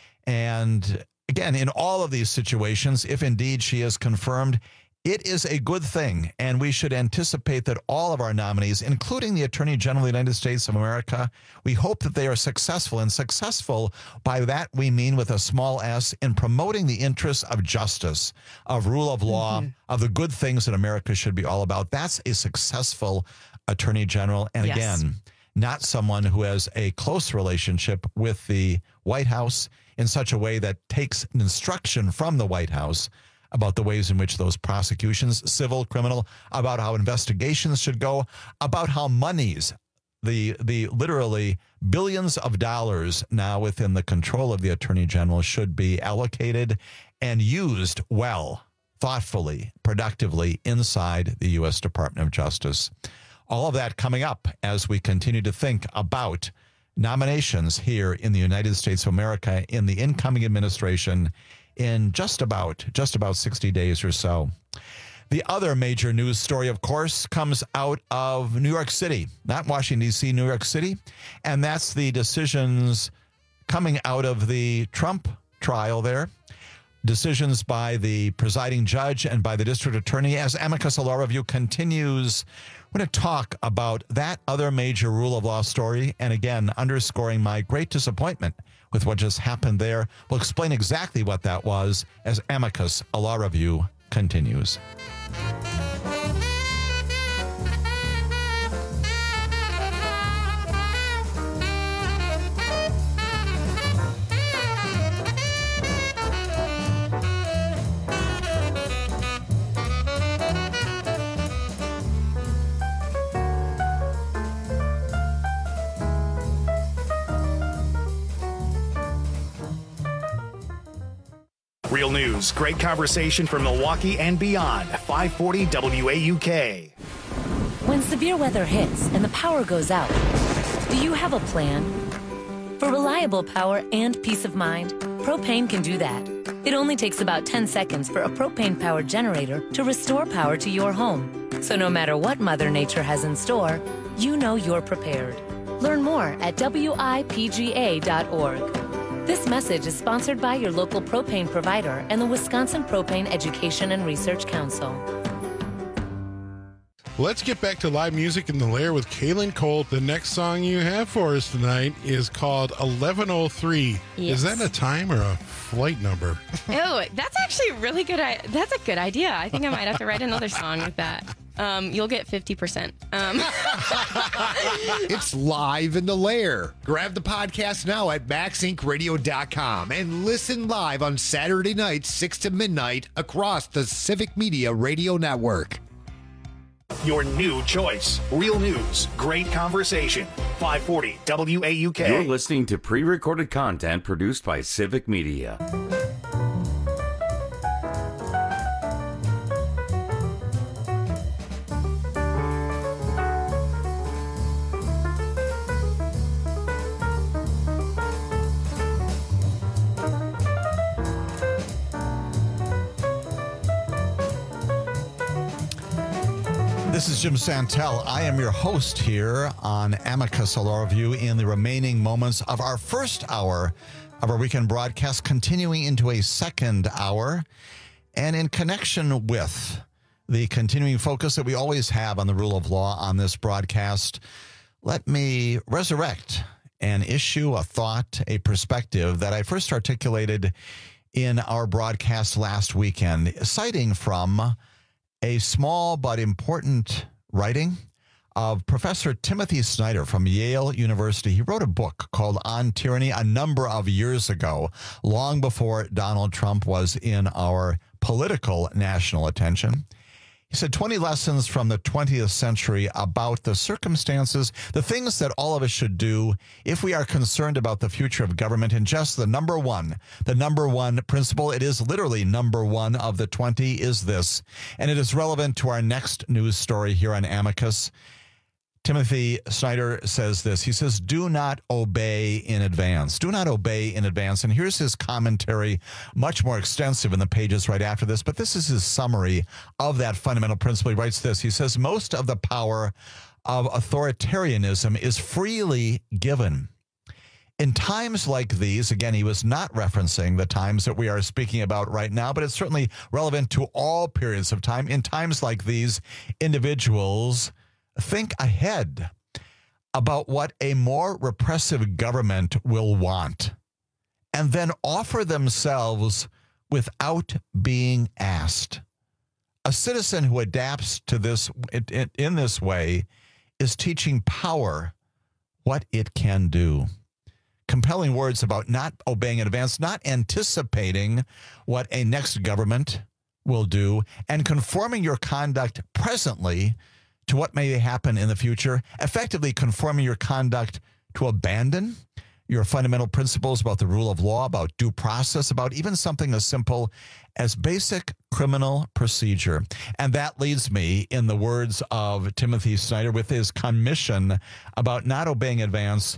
[SPEAKER 19] And again, in all of these situations, if indeed she is confirmed, it is a good thing, and we should anticipate that all of our nominees, including the Attorney General of the United States of America, we hope that they are successful. And successful, by that we mean with a small s, in promoting the interests of justice, of rule of law, mm-hmm. of the good things that America should be all about. That's a successful Attorney General. And yes. again, not someone who has a close relationship with the White House in such a way that takes instruction from the White House about the ways in which those prosecutions, civil, criminal, about how investigations should go, about how monies, the the literally billions of dollars now within the control of the Attorney General should be allocated and used well, thoughtfully, productively inside the U S Department of Justice. All of that coming up as we continue to think about nominations here in the United States of America in the incoming administration in just about just about sixty days or so. The other major news story, of course, comes out of New York City, not Washington, D C, New York City, and that's the decisions coming out of the Trump trial there. Decisions by the presiding judge and by the district attorney. As Amicus Law Review continues, we're going to talk about that other major rule of law story, and again, underscoring my great disappointment with what just happened there. We'll explain exactly what that was as Amicus Law Review continues.
[SPEAKER 1] Real news, great conversation from Milwaukee and beyond. five forty W A U K.
[SPEAKER 4] When severe weather hits and the power goes out, do you have a plan? For reliable power and peace of mind, Propane can do that. It only takes about ten seconds for a propane-powered generator to restore power to your home. So no matter what Mother Nature has in store, you know you're prepared. Learn more at W I P G A dot org. This message is sponsored by your local propane provider and the Wisconsin Propane Education and Research Council.
[SPEAKER 5] Let's get back to live music in the Lair with Kaylin Colt. The next song you have for us tonight is called eleven oh three.
[SPEAKER 6] Yes.
[SPEAKER 5] Is that a time or a flight number?
[SPEAKER 6] Oh, that's actually a really good. I- that's a good idea. I think I might have to write another song with that. Um, you'll get fifty percent. Um.
[SPEAKER 7] It's live in the Lair. Grab the podcast now at max inc radio dot com and listen live on Saturday nights, six to midnight, across the Civic Media Radio Network.
[SPEAKER 1] Your new choice. Real news, great conversation. five forty W A U K.
[SPEAKER 2] You're listening to pre-recorded content produced by Civic Media.
[SPEAKER 19] This is Jim Santel. I am your host here on Amicus, a law review in the remaining moments of our first hour of our weekend broadcast, continuing into a second hour. And in connection with the continuing focus that we always have on the rule of law on this broadcast, let me resurrect an issue, a thought, a perspective that I first articulated in our broadcast last weekend, citing from a small but important writing of Professor Timothy Snyder from Yale University. He wrote a book called On Tyranny a number of years ago, long before Donald Trump was in our political national attention. He said twenty lessons from the twentieth century about the circumstances, the things that all of us should do if we are concerned about the future of government. And just the number one, the number one principle, it is literally number one of the twenty, is this. And it is relevant to our next news story here on Amicus. Timothy Snyder says this. He says, do not obey in advance. Do not obey in advance. And here's his commentary, much more extensive in the pages right after this, but this is his summary of that fundamental principle. He writes this. He says, most of the power of authoritarianism is freely given. In times like these, again, he was not referencing the times that we are speaking about right now, but it's certainly relevant to all periods of time. In times like these, individuals think ahead about what a more repressive government will want and then offer themselves without being asked. A citizen who adapts to this in this way is teaching power what it can do. Compelling words about not obeying in advance, not anticipating what a next government will do, and conforming your conduct presently to what may happen in the future, effectively conforming your conduct to abandon your fundamental principles about the rule of law, about due process, about even something as simple as basic criminal procedure. And that leads me, in the words of Timothy Snyder, with his commission about not obeying in advance,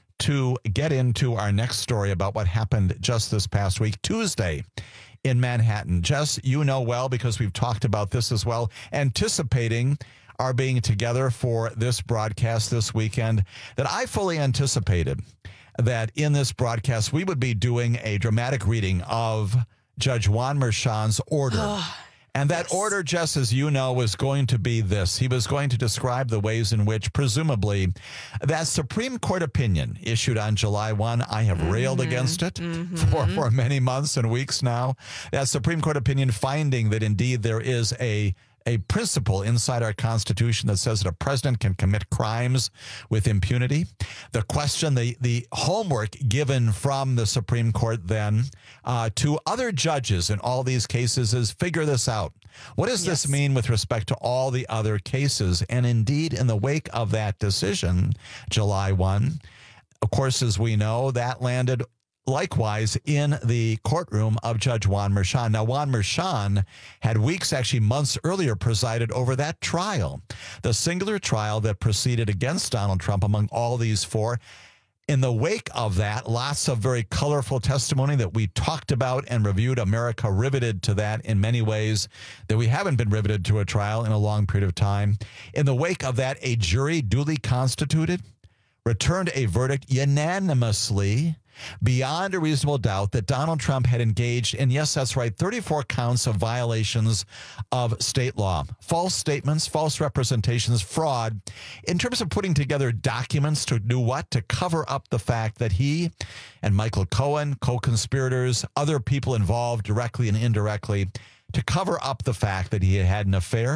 [SPEAKER 19] to get into our next story about what happened just this past week, Tuesday, in Manhattan. Jess, you know well, because we've talked about this as well, anticipating our being together for this broadcast this weekend, that I fully anticipated that in this broadcast we would be doing a dramatic reading of Judge Juan Merchan's order. And that yes. order, Jess, as you know, was going to be this. He was going to describe the ways in which, presumably, that Supreme Court opinion issued on July first, I have mm-hmm. railed against it mm-hmm. for, for many months and weeks now, that Supreme Court opinion finding that indeed there is a a principle inside our Constitution that says that a president can commit crimes with impunity. The question, the, the homework given from the Supreme Court then uh, to other judges in all these cases is figure this out. What does yes. this mean with respect to all the other cases? And indeed, in the wake of that decision, July first, of course, as we know, that landed likewise in the courtroom of Judge Juan Merchan. Now, Juan Merchan had weeks, actually months earlier, presided over that trial, the singular trial that proceeded against Donald Trump among all these four. In the wake of that, lots of very colorful testimony that we talked about and reviewed. America riveted to that in many ways that we haven't been riveted to a trial in a long period of time. In the wake of that, a jury duly constituted returned a verdict unanimously, beyond a reasonable doubt, that Donald Trump had engaged in, yes, that's right, thirty-four counts of violations of state law, false statements, false representations, fraud, in terms of putting together documents to do what? To cover up the fact that he and Michael Cohen, co-conspirators, other people involved directly and indirectly, to cover up the fact that he had had an affair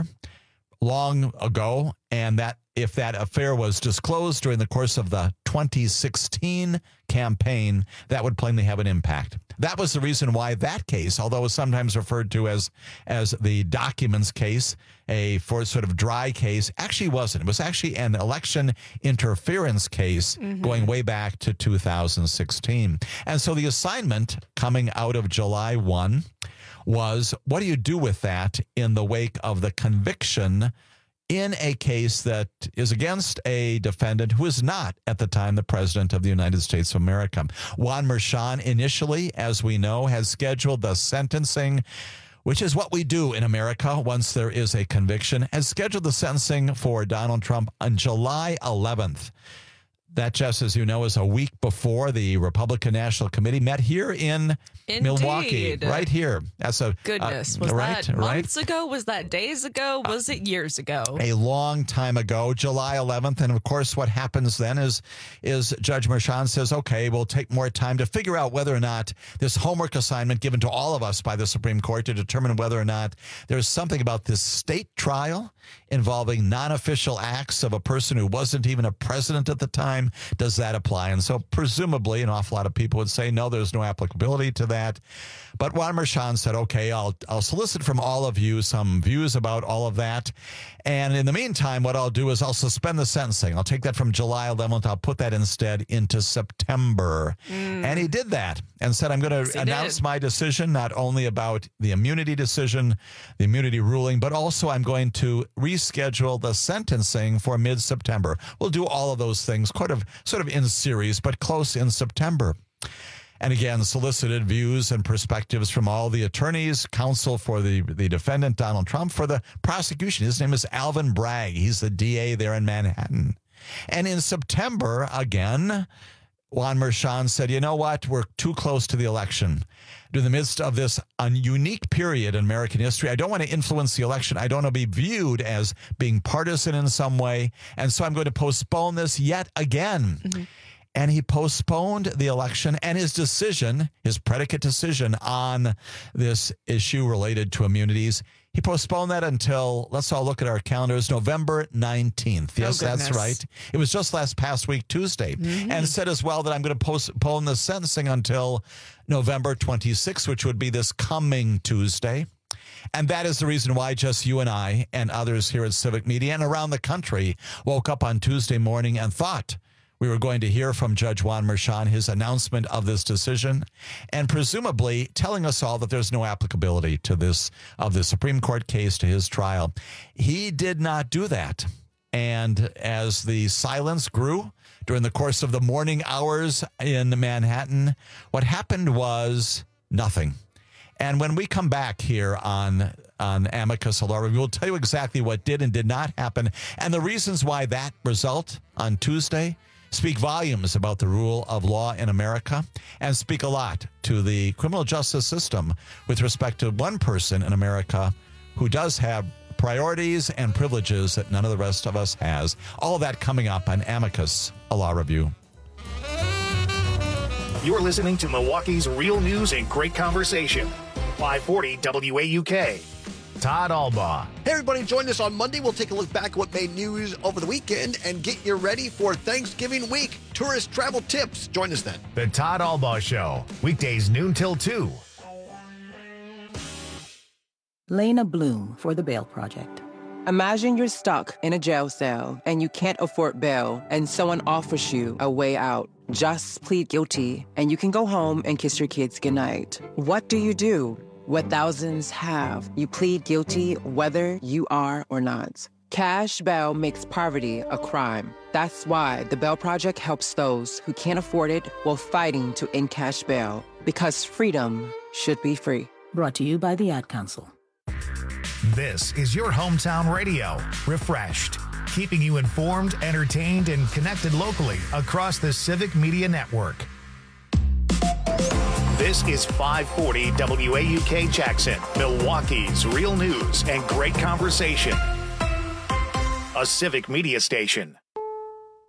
[SPEAKER 19] long ago, and that if that affair was disclosed during the course of the twenty sixteen campaign, that would plainly have an impact. That was the reason why that case, although it was sometimes referred to as as the documents case, a for sort of dry case, actually wasn't. It was actually an election interference case mm-hmm. going way back to two thousand sixteen. And so the assignment coming out of July first was, what do you do with that in the wake of the conviction in a case that is against a defendant who is not, at the time, the president of the United States of America? Juan Merchan initially, as we know, has scheduled the sentencing, which is what we do in America once there is a conviction, has scheduled the sentencing for Donald Trump on July eleventh. That, just as you know, is a week before the Republican National Committee met here in
[SPEAKER 6] Indeed.
[SPEAKER 19] Milwaukee, right here. That's a
[SPEAKER 6] goodness.
[SPEAKER 19] Uh,
[SPEAKER 6] was
[SPEAKER 19] right,
[SPEAKER 6] that months
[SPEAKER 19] right?
[SPEAKER 6] ago? Was that days ago? Was it years ago?
[SPEAKER 19] A long time ago, July eleventh. And of course, what happens then is, is Judge Merchan says, okay, we'll take more time to figure out whether or not this homework assignment given to all of us by the Supreme Court to determine whether or not there's something about this state trial involving non-official acts of a person who wasn't even a president at the time. Does that apply? And so presumably an awful lot of people would say, no, there's no applicability to that. But Juan Merchan said, okay, I'll, I'll solicit from all of you some views about all of that. And in the meantime, what I'll do is I'll suspend the sentencing. I'll take that from July eleventh. I'll put that instead into September. Mm. And he did that and said, I'm going to yes, announce did. my decision, not only about the immunity decision, the immunity ruling, but also I'm going to reschedule the sentencing for mid-September. We'll do all of those things sort of, sort of in series, but close in September. And again, solicited views and perspectives from all the attorneys, counsel for the, the defendant, Donald Trump, for the prosecution. His name is Alvin Bragg. He's the D A there in Manhattan. And in September, again, Juan Merchan said, you know what? We're too close to the election. In the midst of this un- unique period in American history, I don't want to influence the election. I don't want to be viewed as being partisan in some way. And so I'm going to postpone this yet again. Mm-hmm. And he postponed the election and his decision, his predicate decision on this issue related to immunities. He postponed that until, let's all look at our calendars, November nineteenth. Yes,
[SPEAKER 6] oh,
[SPEAKER 19] that's right. It was just last past week, Tuesday. Mm-hmm. And said as well that I'm going to postpone the sentencing until November twenty-sixth, which would be this coming Tuesday. And that is the reason why just you and I and others here at Civic Media and around the country woke up on Tuesday morning and thought we were going to hear from Judge Juan Merchan, his announcement of this decision, and presumably telling us all that there's no applicability to this, of the Supreme Court case, to his trial. He did not do that. And as the silence grew during the course of the morning hours in Manhattan, what happened was nothing. And when we come back here on on Amicus Law Review, we'll tell you exactly what did and did not happen and the reasons why that result on Tuesday speak volumes about the rule of law in America and speak a lot to the criminal justice system with respect to one person in America who does have priorities and privileges that none of the rest of us has. All of that coming up on Amicus, a Law Review.
[SPEAKER 3] You're listening to Milwaukee's real news and great conversation. five forty W A U K.
[SPEAKER 1] Todd Albaugh.
[SPEAKER 27] Hey, everybody, join us on Monday. We'll take a look back at what made news over the weekend and get you ready for Thanksgiving week. Tourist travel tips. Join us then.
[SPEAKER 1] The Todd Albaugh Show, weekdays noon till two.
[SPEAKER 8] Lena Bloom for the Bail Project. Imagine you're stuck in a jail cell and you can't afford bail and someone offers you a way out. Just plead guilty and you can go home and kiss your kids goodnight. What do you do? What thousands have. You plead guilty whether you are or not. Cash bail makes poverty a crime. That's why the Bail Project helps those who can't afford it while fighting to end cash bail. Because freedom should be free.
[SPEAKER 9] Brought to you by the Ad Council.
[SPEAKER 1] This is your hometown radio, refreshed, keeping you informed, entertained, and connected locally across the Civic Media Network.
[SPEAKER 3] This is five forty W A U K Jackson, Milwaukee's real news and great conversation. A Civic Media station.